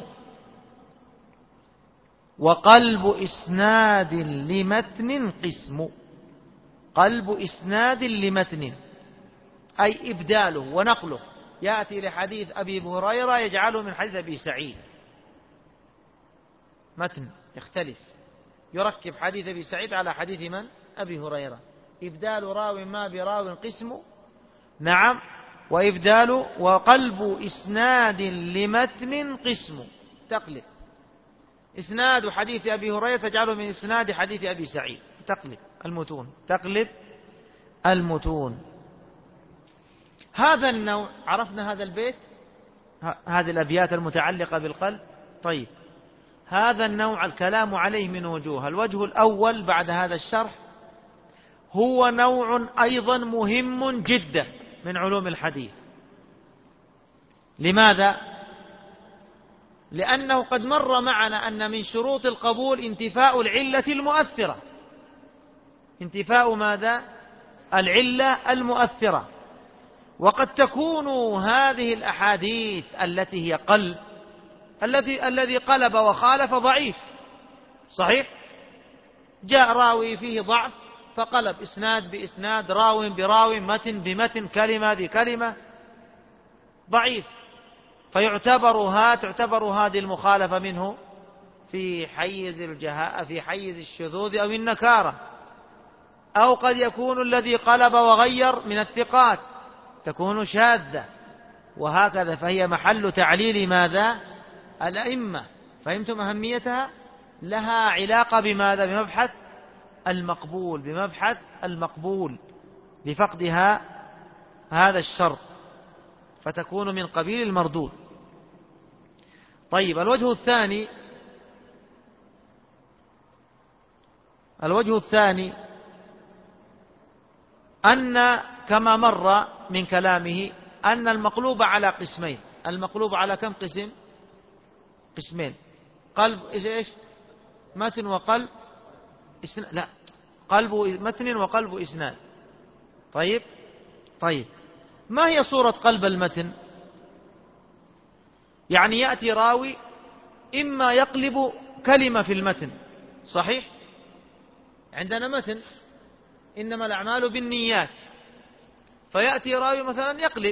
وقلب إسناد لمتن قسم قلب إسناد لمتن أي إبداله ونقله، يأتي لحديث أبي هريرة يجعله من حديث أبي سعيد متن يختلف، يركب حديث أبي سعيد على حديث من؟ أبي هريرة. إبدال راو ما براو قسم نعم، وإبدال وقلب إسناد لمتن قسم تقلب إسناد حديث أبي هريرة تجعله من إسناد حديث أبي سعيد، تقلب المتون تقلب المتون. هذا النوع عرفنا هذا البيت، هذه الأبيات المتعلقة بالقلب طيب، هذا النوع الكلام عليه من وجوه. الوجه الأول بعد هذا الشرح هو نوع أيضا مهم جدا من علوم الحديث. لماذا؟ لأنه قد مر معنا أن من شروط القبول انتفاء العلة المؤثرة. انتفاء ماذا؟ العلة المؤثرة. وقد تكون هذه الأحاديث التي هي قلب، الذي الذي قلب وخالف ضعيف، صحيح؟ جاء راوي فيه ضعف فقلب إسناد بإسناد، راو براو، متن بمتن، كلمة بكلمة، ضعيف، فيعتبر ها تعتبر هذه المخالفة منه في حيز الجهاء، في حيز الشذوذ أو النكارة. أو قد يكون الذي قلب وغير من الثقات، تكون شاذة، وهكذا. فهي محل تعليل ماذا؟ الأئمة. فهمتم أهميتها؟ لها علاقة بماذا؟ بمبحث المقبول، بمبحث المقبول لفقدها هذا الشرط، فتكون من قبيل المردود. طيب، الوجه الثاني الوجه الثاني أن كما مر من كلامه أن المقلوب على قسمين. المقلوب على كم قسم؟ قسمين. قلب إيش؟ متن وقلب إسناد. لا، قلب متن وقلب إسناد. طيب طيب ما هي صورة قلب المتن؟ يعني يأتي راوي إما يقلب كلمة في المتن، صحيح؟ عندنا متن إنما الأعمال بالنيات، فيأتي راوي مثلا يقلب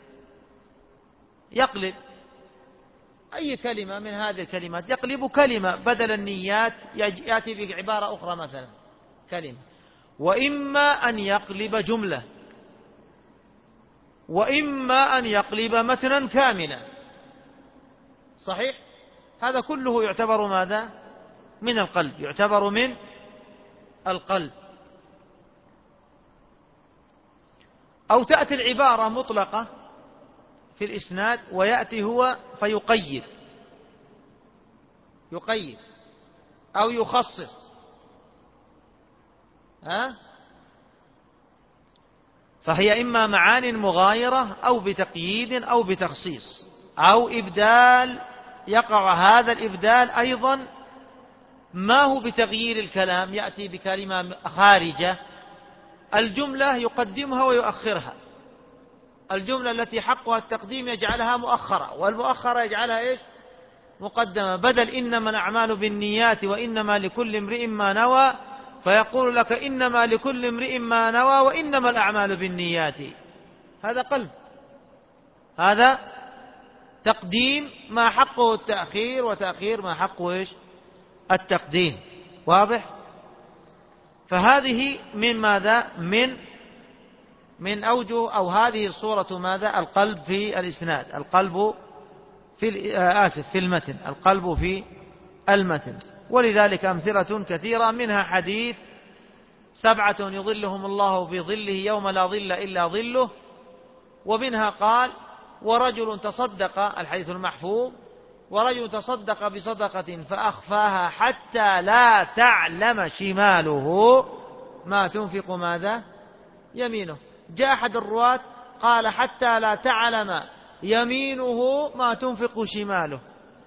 يقلب أي كلمة من هذه الكلمات، يقلب كلمة بدل النيات، يأتي بعبارة أخرى مثلا كلمة. وإما أن يقلب جملة، وإما أن يقلب متنا كاملا، صحيح؟ هذا كله يعتبر ماذا؟ من القلب، يعتبر من القلب. أو تأتي العبارة مطلقة في الإسناد ويأتي هو فيقيد يقيد أو يخصص، ها؟ فهي إما معان مغايرة أو بتقييد أو بتخصيص أو إبدال. يقع هذا الإبدال أيضا ما هو بتغيير الكلام، يأتي بكلمة خارجة، الجملة يقدمها ويؤخرها، الجملة التي حقها التقديم يجعلها مؤخرة، والمؤخرة يجعلها إيش؟ مقدمة. بدل إنما الأعمال بالنيات وإنما لكل امرئ ما نوى، فيقول لك إنما لكل امرئ ما نوى وإنما الأعمال بالنيات. هذا قلب، هذا تقديم ما حقه التأخير، وتأخير ما حقه إيش؟ التقديم. واضح؟ فهذه من ماذا؟ من من أوجه، أو هذه الصورة ماذا؟ القلب في الإسناد، القلب في آسف في المتن، القلب في المتن. ولذلك أمثلة كثيرة، منها حديث سبعة يظلهم الله في ظله يوم لا ظل إلا ظله، ومنها قال ورجل تصدق، الحديث المحفوظ، ورجل تصدق بصدقة فأخفاها حتى لا تعلم شماله ما تنفق ماذا؟ يمينه. جاء أحد الرواة قال حتى لا تعلم يمينه ما تنفق شماله،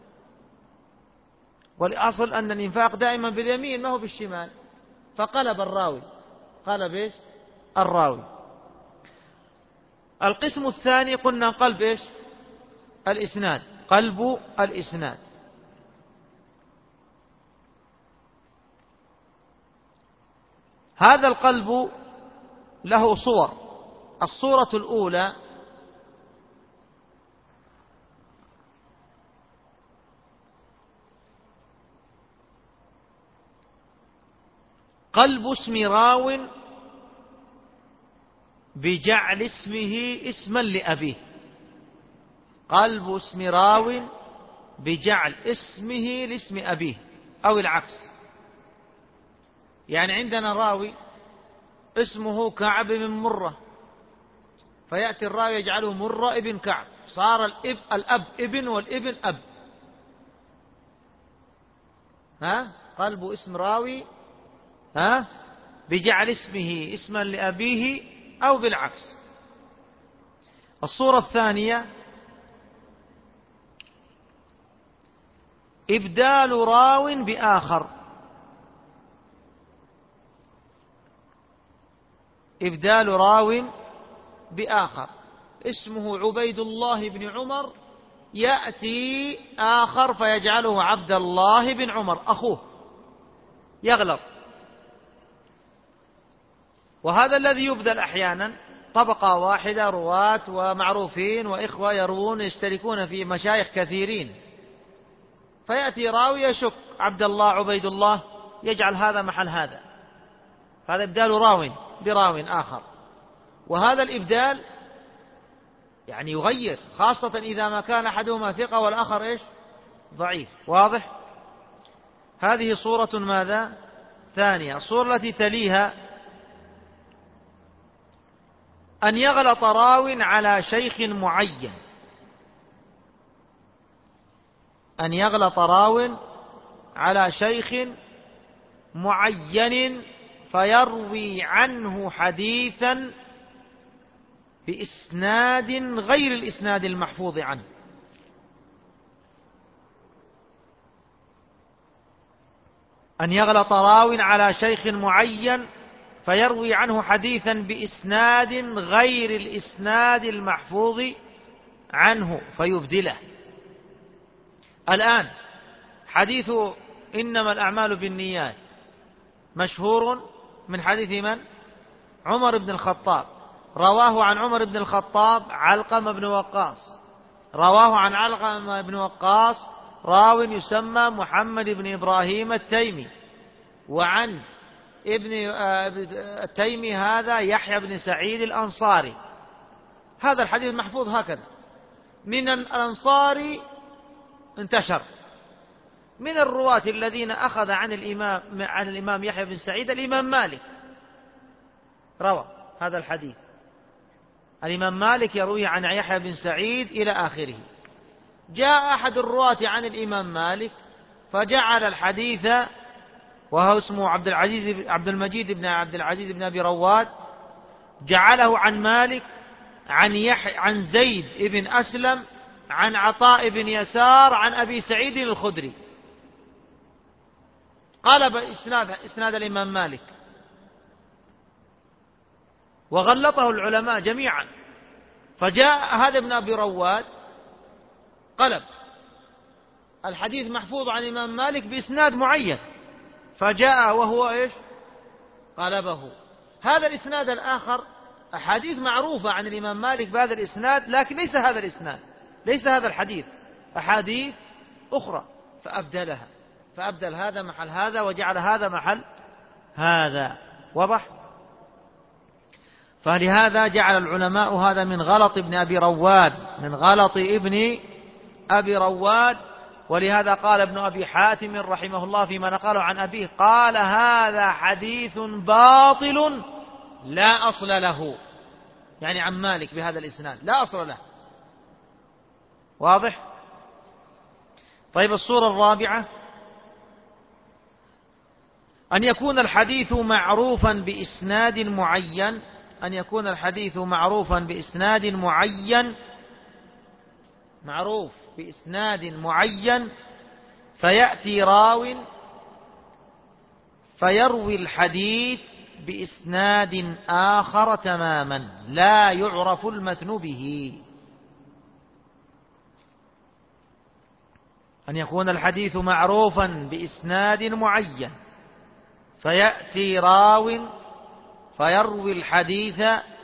والأصل أن الإنفاق دائما باليمين ما هو بالشمال، فقلب الراوي، قلب إيش؟ الراوي. القسم الثاني قلنا قلب إيش؟ الإسناد، قلب الإسناد. هذا القلب له صور. الصورة الأولى قلب اسم راو بجعل اسمه اسما لأبيه، قلب اسم راو بجعل اسمه لاسم أبيه، أو العكس. يعني عندنا راوي اسمه كعب بن مرة، فيأتي الراوي يجعله مرة ابن كعب، صار الاب, الأب ابن والابن أب، ها قلب اسم راوي ها بجعل اسمه اسما لأبيه أو بالعكس. الصورة الثانية إبدال راو بآخر. إبدال راو بآخر، اسمه عبيد الله بن عمر، يأتي آخر فيجعله عبد الله بن عمر أخوه، يغلط. وهذا الذي يبدل أحيانا، طبقة واحدة رواة ومعروفين وإخوة يروون يشتركون في مشايخ كثيرين، فيأتي راوي يشك عبد الله عبيد الله، يجعل هذا محل هذا، هذا إبدال راو براو آخر. وهذا الإبدال يعني يغير، خاصة إذا ما كان أحدهما ثقة والآخر إيش ضعيف. واضح؟ هذه صورة ماذا؟ ثانية. الصورة التي تليها أن يغلط راو على شيخ معين. أن يغلط راو على شيخ معين فيروي عنه حديثا بإسناد غير الإسناد المحفوظ عنه. أن يغلط راو على شيخ معين فيروي عنه حديثا بإسناد غير الإسناد المحفوظ عنه فيبدله. الآن حديث إنما الأعمال بالنيات مشهور من حديث من؟ عمر بن الخطاب، رواه عن عمر بن الخطاب علقمة بن وقاص، رواه عن علقمة بن وقاص راو يسمى محمد بن إبراهيم التيمي، وعن ابن التيمي هذا يحيى بن سعيد الأنصاري. هذا الحديث محفوظ هكذا، من الأنصاري انتشر. من الرواة الذين أخذ عن الإمام عن الإمام يحيى بن سعيد الإمام مالك روى هذا الحديث، الإمام مالك يروي عن يحيى بن سعيد إلى آخره. جاء أحد الرواة عن الإمام مالك فجعل الحديث، وهو اسمه عبد العزيز عبد المجيد بن عبد العزيز بن أبي رواد، جعله عن مالك عن يحيى عن زيد بن أسلم عن عطاء بن يسار عن أبي سعيد الخدري، قلب إسناد إسناد الإمام مالك وغلطه العلماء جميعا. فجاء هذا ابن أبي رواد قلب الحديث محفوظ عن الإمام مالك بإسناد معين، فجاء وهو إيش قلبه. هذا الإسناد الآخر أحاديث معروفة عن الإمام مالك بهذا الإسناد، لكن ليس هذا الإسناد، ليس هذا الحديث، أحاديث أخرى، فأبدلها، فأبدل هذا محل هذا وجعل هذا محل هذا. وضح؟ فلهذا جعل العلماء هذا من غلط ابن أبي رواد، من غلط ابن أبي رواد. ولهذا قال ابن أبي حاتم رحمه الله فيما نقله عن أبيه، قال هذا حديث باطل لا أصل له، يعني عن مالك بهذا الإسناد لا أصل له. واضح؟ طيب الصورة الرابعة أن يكون الحديث معروفا بإسناد معين، أن يكون الحديث معروفا بإسناد معين، معروف بإسناد معين، فيأتي راو فيروي الحديث بإسناد آخر تماما لا يعرف المتن به. أن يكون الحديث معروفا بإسناد معين فيأتي راو فيروي الحديث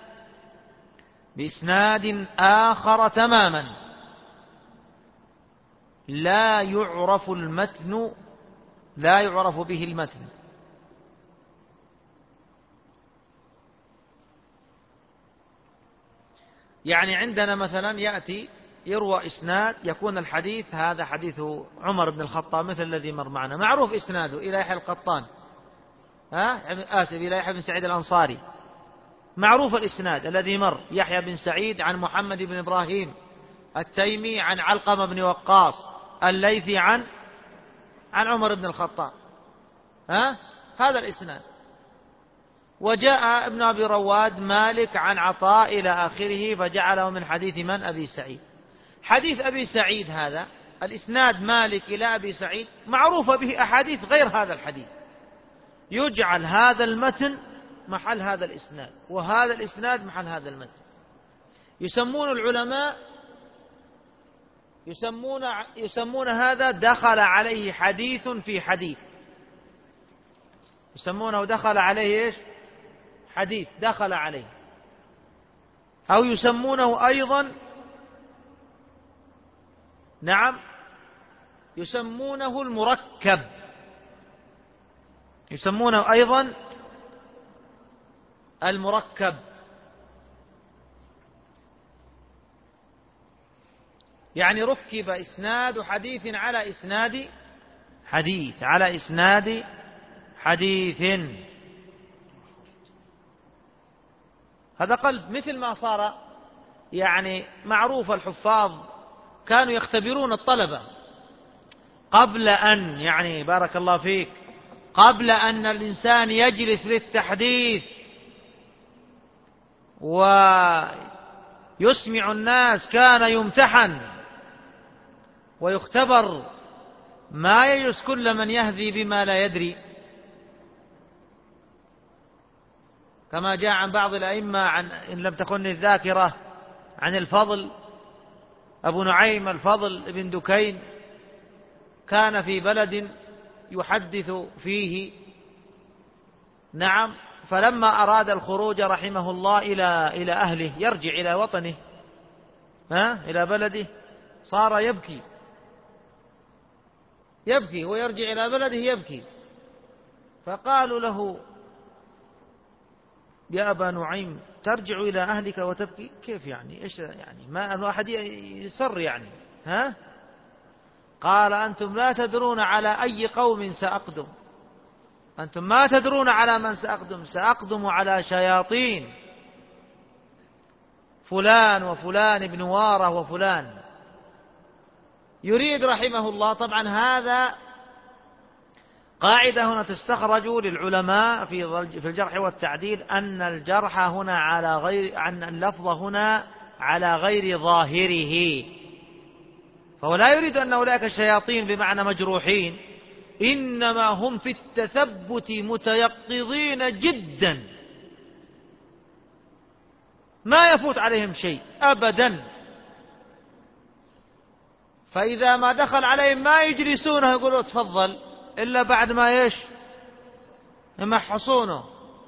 بإسناد آخر تماما لا يعرف المتن، لا يعرف به المتن. يعني عندنا مثلا يأتي يروى إسناد يكون الحديث هذا حديث عمر بن الخطاب مثل الذي مر معنا، معروف إسناده إلى يحيى القطان، ها آسف إلى يحيى بن سعيد الأنصاري، معروف الإسناد الذي مر، يحيى بن سعيد عن محمد بن إبراهيم التيمي عن علقمة بن وقاص الليثي عن عن عمر بن الخطاب، ها هذا الإسناد. وجاء ابن أبي رواد مالك عن عطاء إلى آخره فجعله من حديث من؟ أبي سعيد. حديث أبي سعيد هذا الإسناد مالك إلى أبي سعيد معروف به أحاديث غير هذا الحديث، يجعل هذا المتن محل هذا الإسناد وهذا الإسناد محل هذا المتن. يسمون العلماء يسمون يسمون هذا دخل عليه حديث في حديث، يسمونه دخل عليه إيش؟ حديث دخل عليه. أو يسمونه أيضا نعم يسمونه المركب، يسمونه أيضا المركب. يعني ركب إسناد حديث على إسناد حديث على إسناد حديث. هذا قلب، مثل ما صار يعني معروف الحفاظ كانوا يختبرون الطلبة قبل أن يعني بارك الله فيك قبل أن الإنسان يجلس للتحديث ويسمع الناس كان يمتحن ويختبر، ما يجلس كل من يهذي بما لا يدري، كما جاء عن بعض الأئمة عن إن لم تخن الذاكرة عن الفضل أبو نعيم الفضل بن دكين، كان في بلد يحدث فيه نعم، فلما أراد الخروج رحمه الله إلى إلى أهله يرجع إلى وطنه ها إلى بلده، صار يبكي يبكي ويرجع إلى بلده يبكي. فقالوا له يا أبا نعيم ترجع إلى أهلك وتبكي؟ كيف يعني؟ إيش يعني؟ ما الواحد يسر يعني ها؟ قال أنتم لا تدرون على أي قوم سأقدم، أنتم ما تدرون على من سأقدم، سأقدم على شياطين فلان وفلان ابن وارة وفلان. يريد رحمه الله، طبعا هذا قاعدة هنا تستخرج للعلماء في في الجرح والتعديل، أن الجرح هنا على غير أن اللفظ هنا على غير ظاهره، فهو لا يريد أن أولئك الشياطين بمعنى مجروحين، إنما هم في التثبت متيقظين جدا ما يفوت عليهم شيء أبدا، فإذا ما دخل عليهم ما يجلسونه يقولوا تفضل إلا بعد ما يش يمحصونه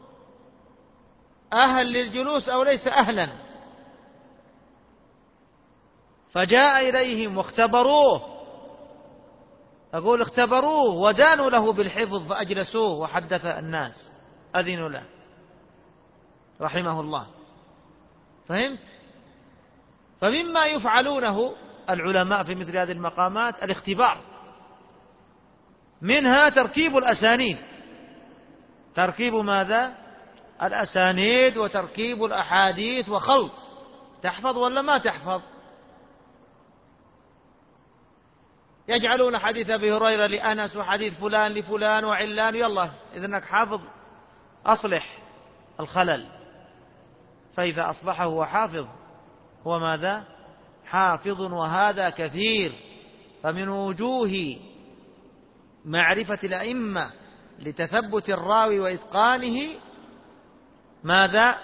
أهل للجلوس أو ليس أهلا. فجاء إليهم واختبروه، أقول اختبروه ودانوا له بالحفظ فأجلسوه وحدث الناس أذنوا له رحمه الله. فهمت؟ فمما يفعلونه العلماء في مثل هذه المقامات الاختبار، منها تركيب الأسانيد، تركيب ماذا؟ الأسانيد وتركيب الأحاديث وخلط، تحفظ ولا ما تحفظ؟ يجعلون حديث أبي هريرة لأنس وحديث فلان لفلان وعلان، يلا إذا أنك حافظ أصلح الخلل، فإذا أصلحه هو حافظ هو ماذا؟ حافظ. وهذا كثير. فمن وجوه معرفة الأئمة لتثبت الراوي وإتقانه ماذا؟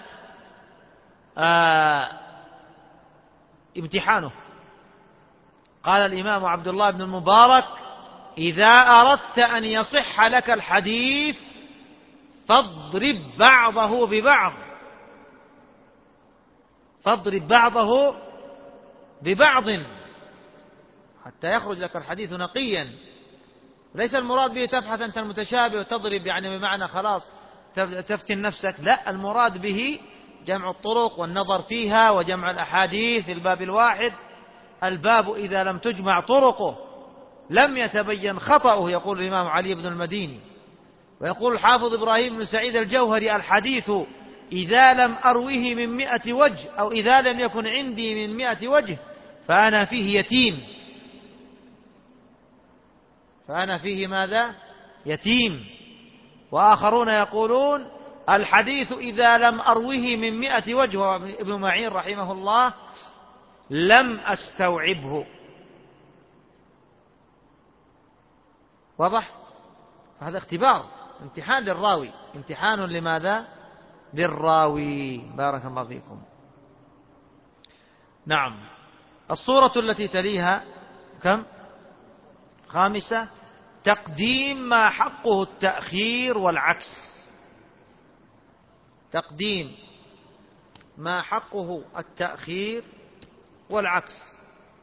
آه امتحانه. قال الإمام عبد الله بن المبارك إذا أردت أن يصح لك الحديث فاضرب بعضه ببعض، فاضرب بعضه ببعض حتى يخرج لك الحديث نقيا. ليس المراد به تبحث أنت المتشابه وتضرب يعني بمعنى خلاص تفتن نفسك، لا، المراد به جمع الطرق والنظر فيها وجمع الأحاديث في الباب الواحد. الباب إذا لم تجمع طرقه لم يتبين خطأه، يقول الإمام علي بن المديني. ويقول الحافظ إبراهيم بن سعيد الجوهري الحديث إذا لم أروه من مئة وجه أو إذا لم يكن عندي من مئة وجه فأنا فيه يتيم. فأنا فيه ماذا؟ يتيم. وآخرون يقولون الحديث إذا لم أروه من مئة وجه، ابن معين رحمه الله لم أستوعبه. واضح؟ هذا اختبار، امتحان للراوي، امتحان لماذا؟ للراوي. بارك الله فيكم. نعم. الصورة التي تليها كم؟ خامسة: تقديم ما حقه التأخير والعكس. تقديم ما حقه التأخير والعكس.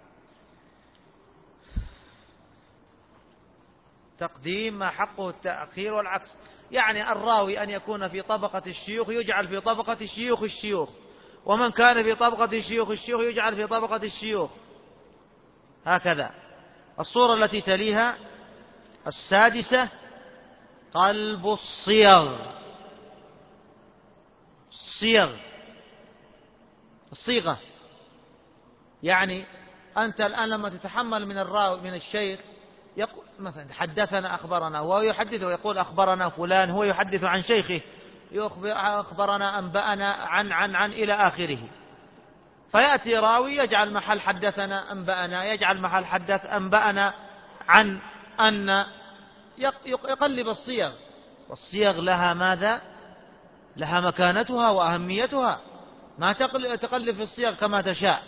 تقديم ما حقه التأخير والعكس، يعني الراوي أن يكون في طبقة الشيوخ يجعل في طبقة الشيوخ الشيوخ، ومن كان في طبقة الشيوخ الشيوخ يجعل في طبقة الشيوخ، هكذا. الصورة التي تليها السادسة: قلب الصيغ. الصيغ، الصيغة، يعني أنت الآن لما تتحمل من الراوي من الشيخ يقول مثلا حدثنا أخبرنا، هو يحدث ويقول أخبرنا فلان، هو يحدث عن شيخه أخبرنا أنبأنا عن عن عن إلى آخره. فيأتي راوي يجعل محل حدثنا أنبأنا، يجعل محل حدث أنبأنا عن أن، يقلب الصيغ. والصيغ لها ماذا؟ لها مكانتها وأهميتها، ما تقلب في الصيغ كما تشاء،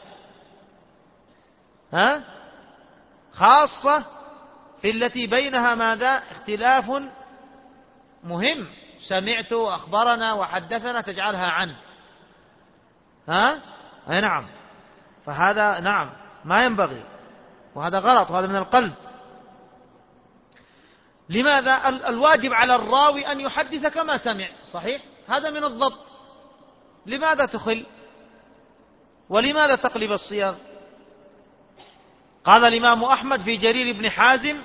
ها؟ خاصة في التي بينها ماذا؟ اختلاف مهم، سمعت وأخبرنا وحدثنا تجعلها عن، ها؟ أي نعم. فهذا نعم ما ينبغي، وهذا غلط، وهذا من القلب. لماذا؟ الواجب على الراوي أن يحدث كما سمع، صحيح، هذا من الضبط. لماذا تخل؟ ولماذا تقلب الصيغ؟ قال الإمام أحمد في جرير بن حازم: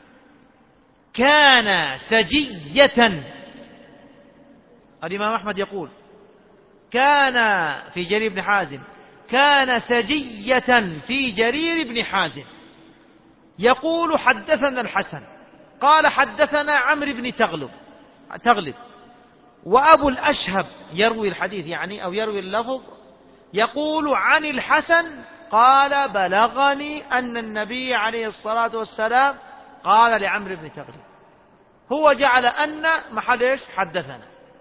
كان سجية. الإمام أحمد يقول كان في جرير بن حازم كان سجية في جرير بن حازم يقول حدثنا الحسن قال حدثنا عمرو بن تغلب تغلب وأبو الأشهب يروي الحديث يعني أو يروي اللفظ يقول عن الحسن قال بلغني أن النبي عليه الصلاة والسلام قال لعمرو بن تغلب. هو جعل أن محل إيش؟ حدثنا.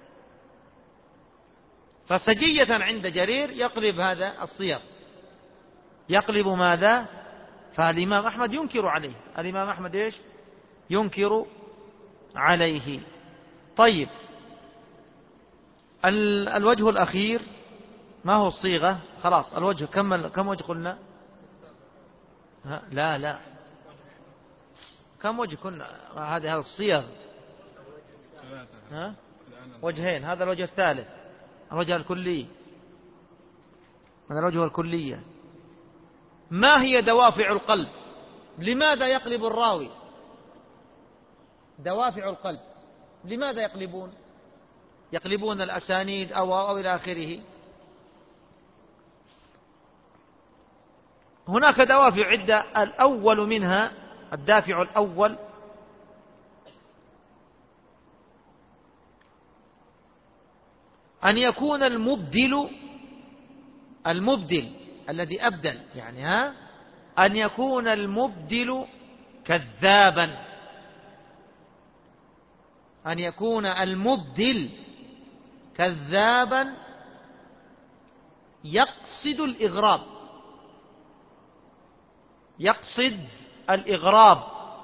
فسجية عند جرير يقلب هذا الصيغ، يقلب ماذا؟ فالإمام أحمد ينكر عليه، الإمام أحمد إيش؟ ينكر عليه. طيب، الوجه الأخير ما هو الصيغة؟ خلاص الوجه كم كم وجه قلنا؟ لا لا كم وجه كنا؟ هذه هذه الصيغ ها؟ وجهين، هذا الوجه الثالث، الوجه الكلي، هذا الوجه الكلية. ما هي دوافع القلب؟ لماذا يقلب الراوي؟ دوافع القلب لماذا يقلبون؟ يقلبون الأسانيد أو أو إلى آخره. هناك دوافع عدة. الأول منها، الدافع الأول، أن يكون المبدل المبدل الذي أبدل يعني ها أن يكون المبدل كذابا، أن يكون المبدل كذابا يقصد الإغراب، يقصد الإغراب.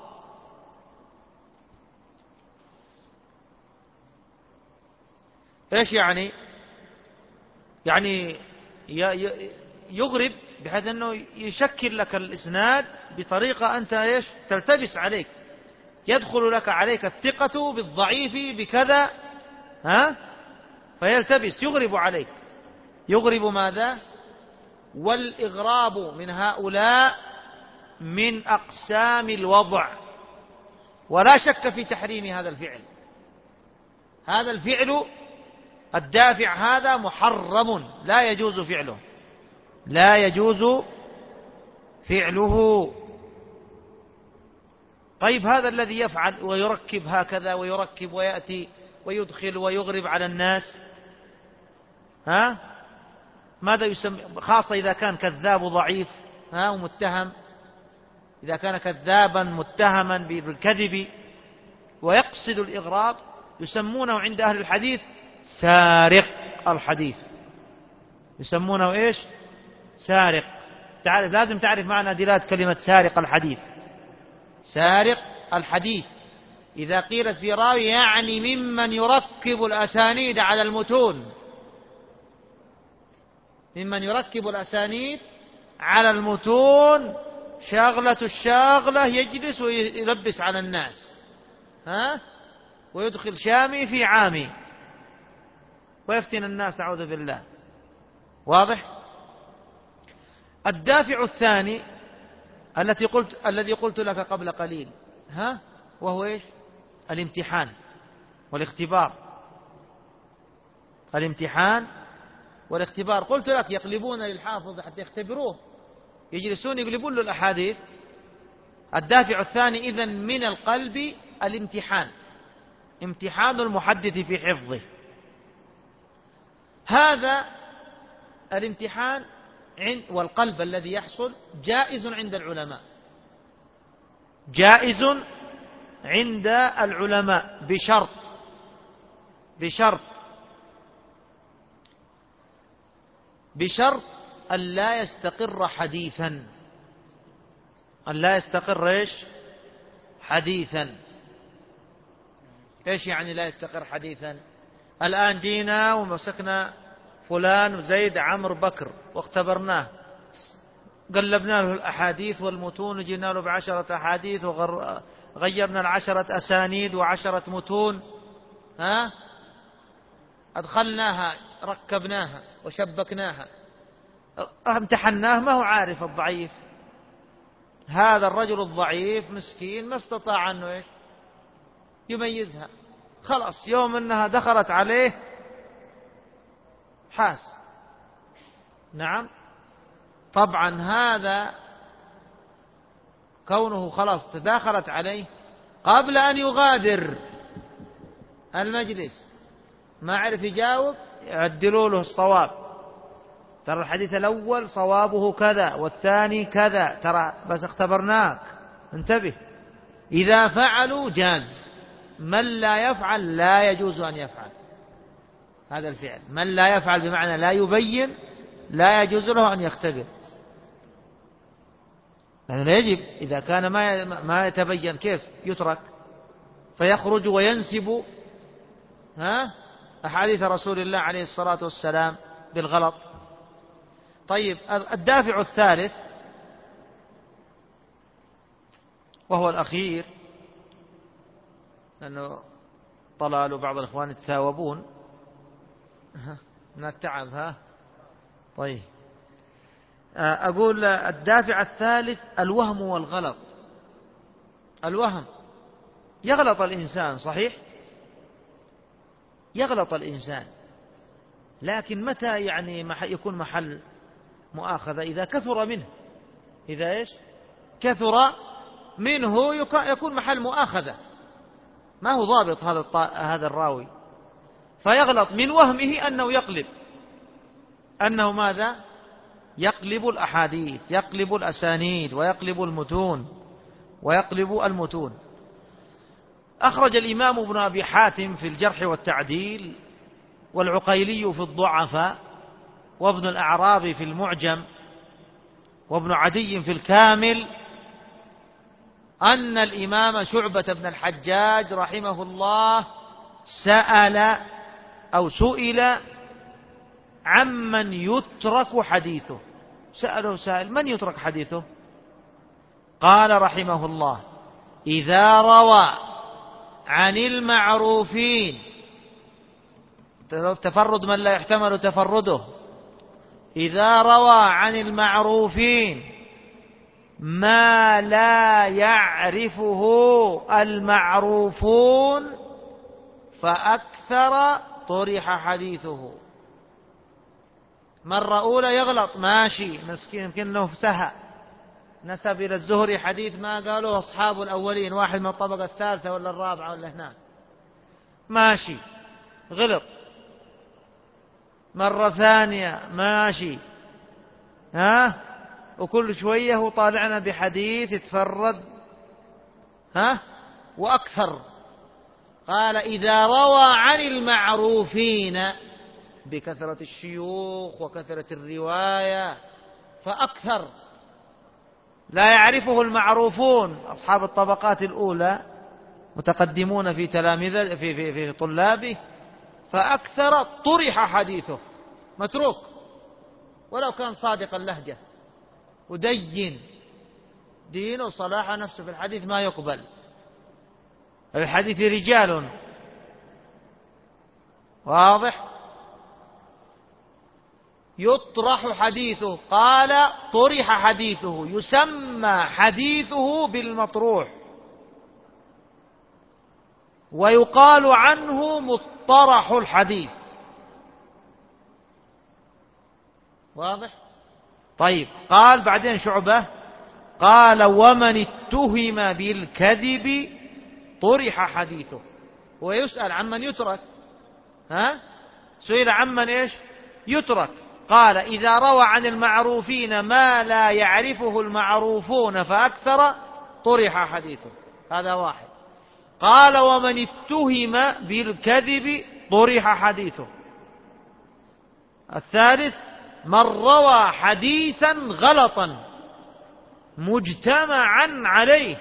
إيش يعني؟ يعني يغرب بحيث أنه يشكل لك الإسناد بطريقة أنت إيش؟ تلتبس عليك، يدخل لك عليك الثقة بالضعيف بكذا، ها؟ فيلتبس، يغرب عليك. يغرب ماذا؟ والإغراب من هؤلاء من أقسام الوضع، ولا شك في تحريم هذا الفعل. هذا الفعل الدافع هذا محرم، لا يجوز فعله، لا يجوز فعله. طيب هذا الذي يفعل ويركب هكذا ويركب ويأتي ويدخل ويغرب على الناس، ها ماذا يسمى؟ خاصة إذا كان كذاب ضعيف ها ومتهم، إذا كان كذابا متهما بالكذب ويقصد الإغراب يسمونه عند أهل الحديث سارق الحديث، يسمونه إيش؟ سارق. تعرف لازم تعرف معنى دلالة كلمة سارق الحديث. سارق الحديث إذا قيلت في راوي يعني ممن يركب الأسانيد على المتون، ممن يركب الأسانيد على المتون، شاغلة الشاغلة يجلس ويلبس على الناس، ها ويدخل شامي في عامي ويفتن الناس، أعوذ بالله. واضح؟ الدافع الثاني التي قلت الذي قلت لك قبل قليل، ها وهو ايش؟ الامتحان والاختبار. الامتحان والاختبار، قلت لك يقلبون للحافظ حتى يختبروه، يجلسون يقلبون له الأحاديث. الدافع الثاني إذن من القلب الامتحان، امتحان المحدث في حفظه. هذا الامتحان والقلب الذي يحصل جائز عند العلماء، جائز عند العلماء بشرط، بشرط بشرط أن لا يستقر حديثا، أن لا يستقر إيش؟ حديثا. إيش يعني لا يستقر حديثا؟ الآن جينا ومسكنا فلان وزيد عمرو بكر واختبرناه، قلبنا له الأحاديث والمتون وجينا له بعشرة أحاديث وغيرنا العشرة أسانيد وعشرة متون، ها أدخلناها ركبناها وشبكناها، امتحناه ما هو عارف الضعيف. هذا الرجل الضعيف مسكين ما استطاع أنه إيش؟ يميزها. خلاص يوم أنها دخلت عليه حاس. نعم طبعا هذا كونه خلاص تداخلت عليه قبل أن يغادر المجلس ما عرف يجاوب، يعدلوا له الصواب. ترى الحديث الأول صوابه كذا والثاني كذا، ترى بس اختبرناك انتبه. إذا فعلوا جاز، من لا يفعل لا يجوز أن يفعل هذا الفعل. من لا يفعل بمعنى لا يبين، لا يجوز له أن يختبر. يعني لا يجب، إذا كان ما ما يتبين كيف يترك فيخرج وينسب ها أحاديث رسول الله عليه الصلاة والسلام بالغلط. طيب الدافع الثالث وهو الأخير، لأنه طلال بعض الإخوان يتثاوبون من التعب. ها طيب أقول الدافع الثالث الوهم والغلط. الوهم، يغلط الإنسان صحيح، يغلط الإنسان، لكن متى يعني يكون محل مؤاخذة؟ إذا كثر منه، إذا إيش كثر منه يكون محل مؤاخذة. ما هو ضابط هذا هذا الراوي، فيغلط من وهمه أنه يقلب، أنه ماذا؟ يقلب الأحاديث، يقلب الأسانيد ويقلب المتون ويقلب المتون. أخرج الإمام ابن أبي حاتم في الجرح والتعديل، والعقيلي في الضعفاء، وابن الأعرابي في المعجم، وابن عدي في الكامل، أن الإمام شعبة بن الحجاج رحمه الله سأل أو سئل عمن يترك حديثه. سأله سائل من يترك حديثه؟ قال رحمه الله إذا روى عن المعروفين، تفرد من لا يحتمل تفرده، إذا روى عن المعروفين ما لا يعرفه المعروفون فأكثر طرح حديثه. مرة أولى يغلط ماشي مسكين يمكن له سهى، نسب إلى الزهري حديث ما قالوا أصحاب الأولين، واحد من الطبقة الثالثة ولا الرابعة ولا هناك، ماشي، غلط. مرة ثانية ماشي، ها، وكل شوية هو طالعنا بحديث يتفرد، ها، وأكثر. قال إذا روى عن المعروفين بكثرة الشيوخ وكثرة الرواية فأكثر، لا يعرفه المعروفون أصحاب الطبقات الأولى متقدمون في تلامذة في, في, في طلابه، فأكثر طرح حديثه، متروك ولو كان صادق اللهجة ودين دين وصلاح نفسه، في الحديث ما يقبل، الحديث رجال، واضح، يطرح حديثه. قال طرح حديثه، يسمى حديثه بالمطروح، ويقال عنه مطرح الحديث، واضح. طيب، قال بعدين شعبة قال ومن اتهم بالكذب طرح حديثه. ويسأل عمن يترك، ها، سئل عمن ايش يترك، قال إذا روى عن المعروفين ما لا يعرفه المعروفون فأكثر طرح حديثه، هذا واحد. قال ومن اتهم بالكذب طرح حديثه. الثالث من روى حديثا غلطا مجتمعا عليه،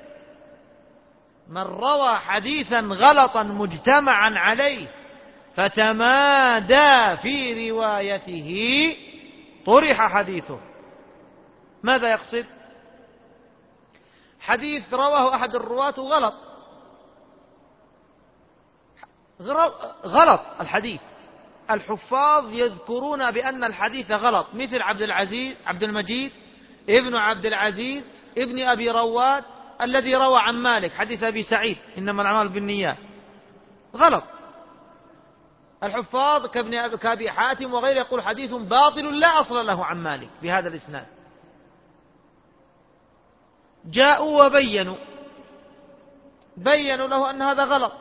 من روى حديثا غلطا مجتمعا عليه فتمادى في روايته طرح حديثه. ماذا يقصد؟ حديث رواه أحد الرواة غلط، غلط الحديث، الحفاظ يذكرون بأن الحديث غلط، مثل عبد العزيز عبد المجيد ابن عبد العزيز ابن أبي رواد الذي روى عن مالك حديث أبي سعيد إنما الأعمال بالنيات، غلط. الحفاظ كابن كابي حاتم وغيره يقول حديث باطل لا أصل له عن مالك بهذا الإسناد. جاءوا وبينوا بينوا له أن هذا غلط.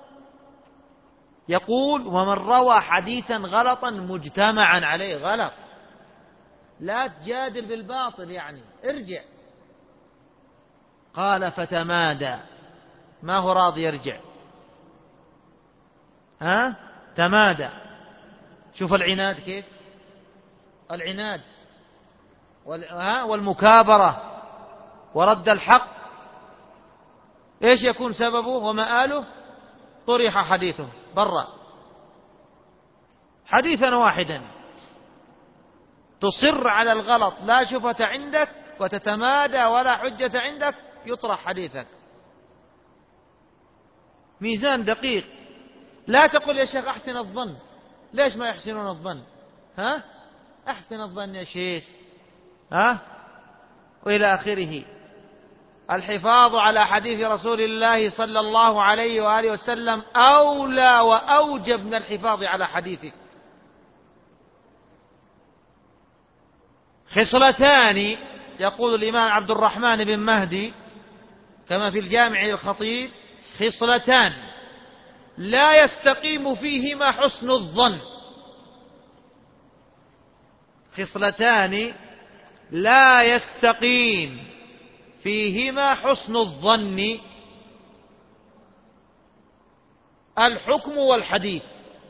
يقول ومن روى حديثا غلطا مجتمعا عليه، غلط، لا تجادل بالباطل، يعني ارجع. قال فتمادى، ما هو راضي يرجع، ها، تمادى. شوف العناد كيف، العناد والمكابرة ورد الحق، ايش يكون سببه ومآله؟ طرح حديثه برا. حديثا واحدا تصر على الغلط، لا شبهة عندك وتتمادى ولا حجة عندك، يطرح حديثك. ميزان دقيق، لا تقول يا شيخ أحسن الظن، ليش ما يحسنون الظن؟ ها، أحسن الظن يا شيخ، ها، وإلى آخره. الحفاظ على حديث رسول الله صلى الله عليه وآله وسلم أولى وأوجب من الحفاظ على حديثك. خصلتان، يقول الإمام عبد الرحمن بن مهدي كما في الجامع للخطيب، خصلتان لا يستقيم فيهما حسن الظن، خصلتان لا يستقيم فيهما حسن الظن، الحكم والحديث،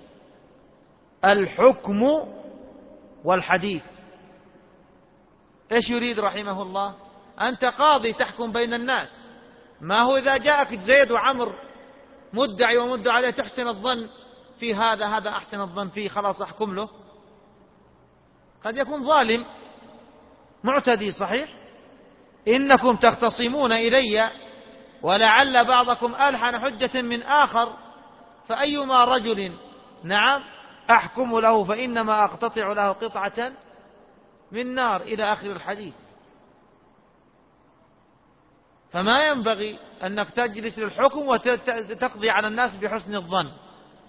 الحكم والحديث. ايش يريد رحمه الله؟ أنت قاضي تحكم بين الناس، ما هو إذا جاءك زيد وعمر مدعي ومدعى عليه تحسن الظن في هذا، هذا أحسن الظن فيه، خلاص أحكم له. قد يكون ظالم معتدي، صحيح، إنكم تختصمون إلي ولعل بعضكم ألحن حجة من آخر، فأيما رجل نعم أحكم له فإنما أقتطع له قطعة من نار، إلى آخر الحديث. فما ينبغي أنك تجلس للحكم وتقضي على الناس بحسن الظن.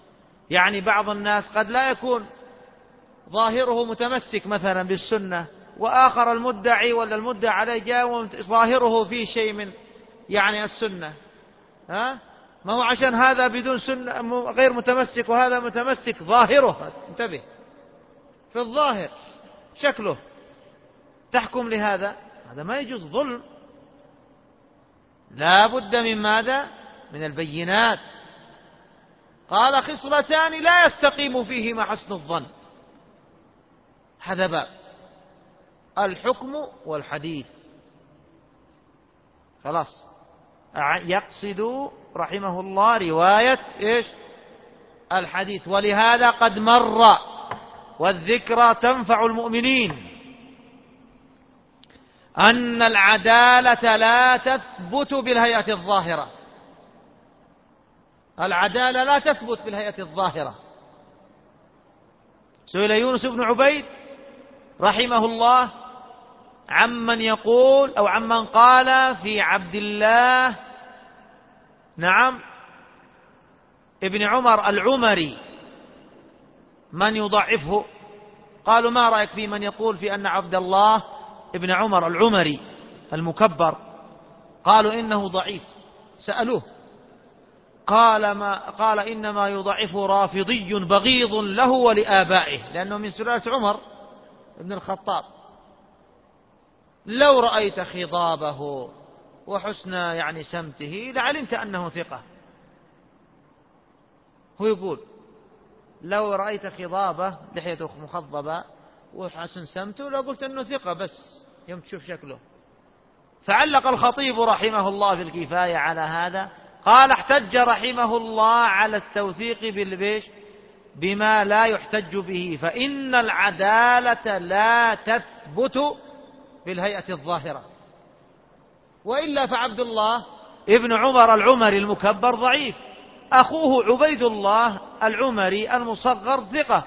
يعني بعض الناس قد لا يكون ظاهره متمسك مثلا بالسنة وآخر المدعي ولا المدعى عليه جاء ظاهره فيه شيء من يعني السنة، ها؟ ما هو عشان هذا بدون سنة غير متمسك وهذا متمسك ظاهره، انتبه، في الظاهر شكله تحكم لهذا، هذا ما يجوز، ظلم. لا بد من ماذا؟ من البينات. قال خصلتان لا يستقيم فيهما حسن الظن، هذا باب الحكم والحديث. خلاص، يقصد رحمه الله رواية إيش؟ الحديث. ولهذا قد مر والذكرى تنفع المؤمنين أن العدالة لا تثبت بالهيئة الظاهرة، العدالة لا تثبت بالهيئة الظاهرة. سئل يونس بن عبيد رحمه الله عمن يقول أو عمن قال في عبد الله نعم ابن عمر العمري من يضعفه، قالوا ما رأيك في من يقول في أن عبد الله ابن عمر العمري المكبر، قالوا إنه ضعيف. سألوه قال ما قال إنما يضعف رافضي بغيض له ولآبائه، لأنه من سلالة عمر ابن الخطاب. لو رأيت خضابه وحسن يعني سمته لعلمت أنه ثقة. هو يقول لو رأيت خضابه لحيته مخضبة وحسن سمته لو قلت أنه ثقة بس يوم تشوف شكله. فعلق الخطيب رحمه الله في الكفاية على هذا، قال احتج رحمه الله على التوثيق بالبيش بما لا يحتج به، فإن العدالة لا تثبت بالهيئة الظاهرة، وإلا فعبد الله ابن عمر العمري المكبر ضعيف، أخوه عبيد الله العمري المصغر ثقة،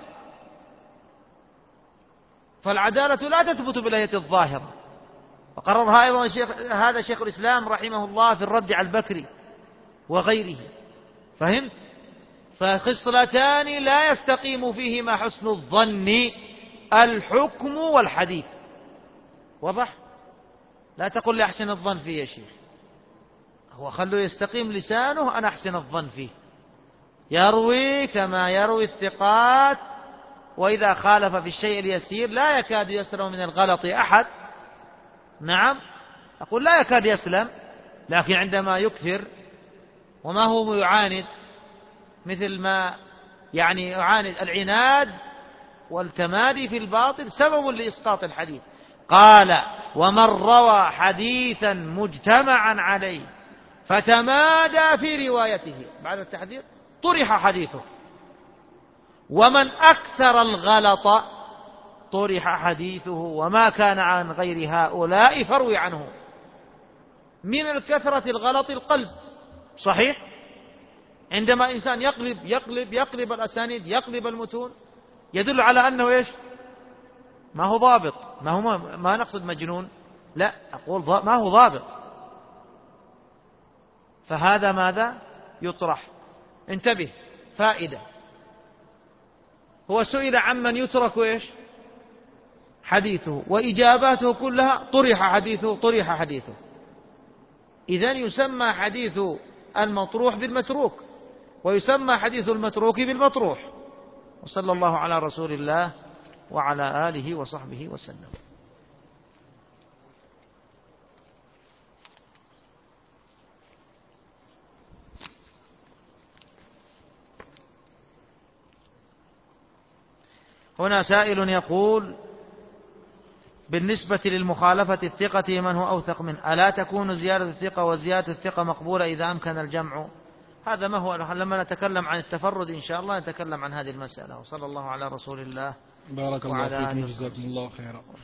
فالعدالة لا تثبت بالهيئة الظاهرة. وقررها أيضا شيخ هذا شيخ الإسلام رحمه الله في الرد على البكري وغيره. فهم؟ فخصلتان لا يستقيم فيهما حسن الظن، الحكم والحديث. وضح؟ لا تقل لي أحسن الظن فيه يا شيخ، هو خلوا يستقيم لسانه أنا أحسن الظن فيه، يروي كما يروي الثقات، وإذا خالف في الشيء اليسير لا يكاد يسلم من الغلط أحد. نعم، أقول لا يكاد يسلم، لكن عندما يكثر وما هو يعاند، مثل ما يعني يعاند العناد والتمادي في الباطل سبب لإسقاط الحديث. قال ومن روى حديثا مجتمعا عليه فتمادى في روايته بعد التحذير طرح حديثه، ومن أكثر الغلط طرح حديثه، وما كان عن غير هؤلاء فروي عنه. من الكثرة الغلط القلب، صحيح، عندما إنسان يقلب يقلب يقلب الأسانيد يقلب المتون يدل على أنه إيش؟ ما هو ضابط، ما هو ما نقصد مجنون، لا، أقول ما هو ضابط، فهذا ماذا يطرح. انتبه، فائدة، هو سئل عمن يترك إيش؟ حديثه، وإجاباته كلها طرح حديثه طرح حديثه. إذن يسمى حديث المطروح بالمتروك، ويسمى حديث المتروك بالمطروح. وصلى الله على رسول الله وعلى آله وصحبه وسلم. هنا سائل يقول بالنسبة للمخالفة الثقة من هو أوثق منه، ألا تكون زيادة الثقة وزيادة الثقة مقبولة إذا أمكن الجمع؟ هذا ما هو، لما نتكلم عن التفرد إن شاء الله نتكلم عن هذه المسألة. وصلى الله على رسول الله بارك الله فيكم، جزاكم الله خيرا.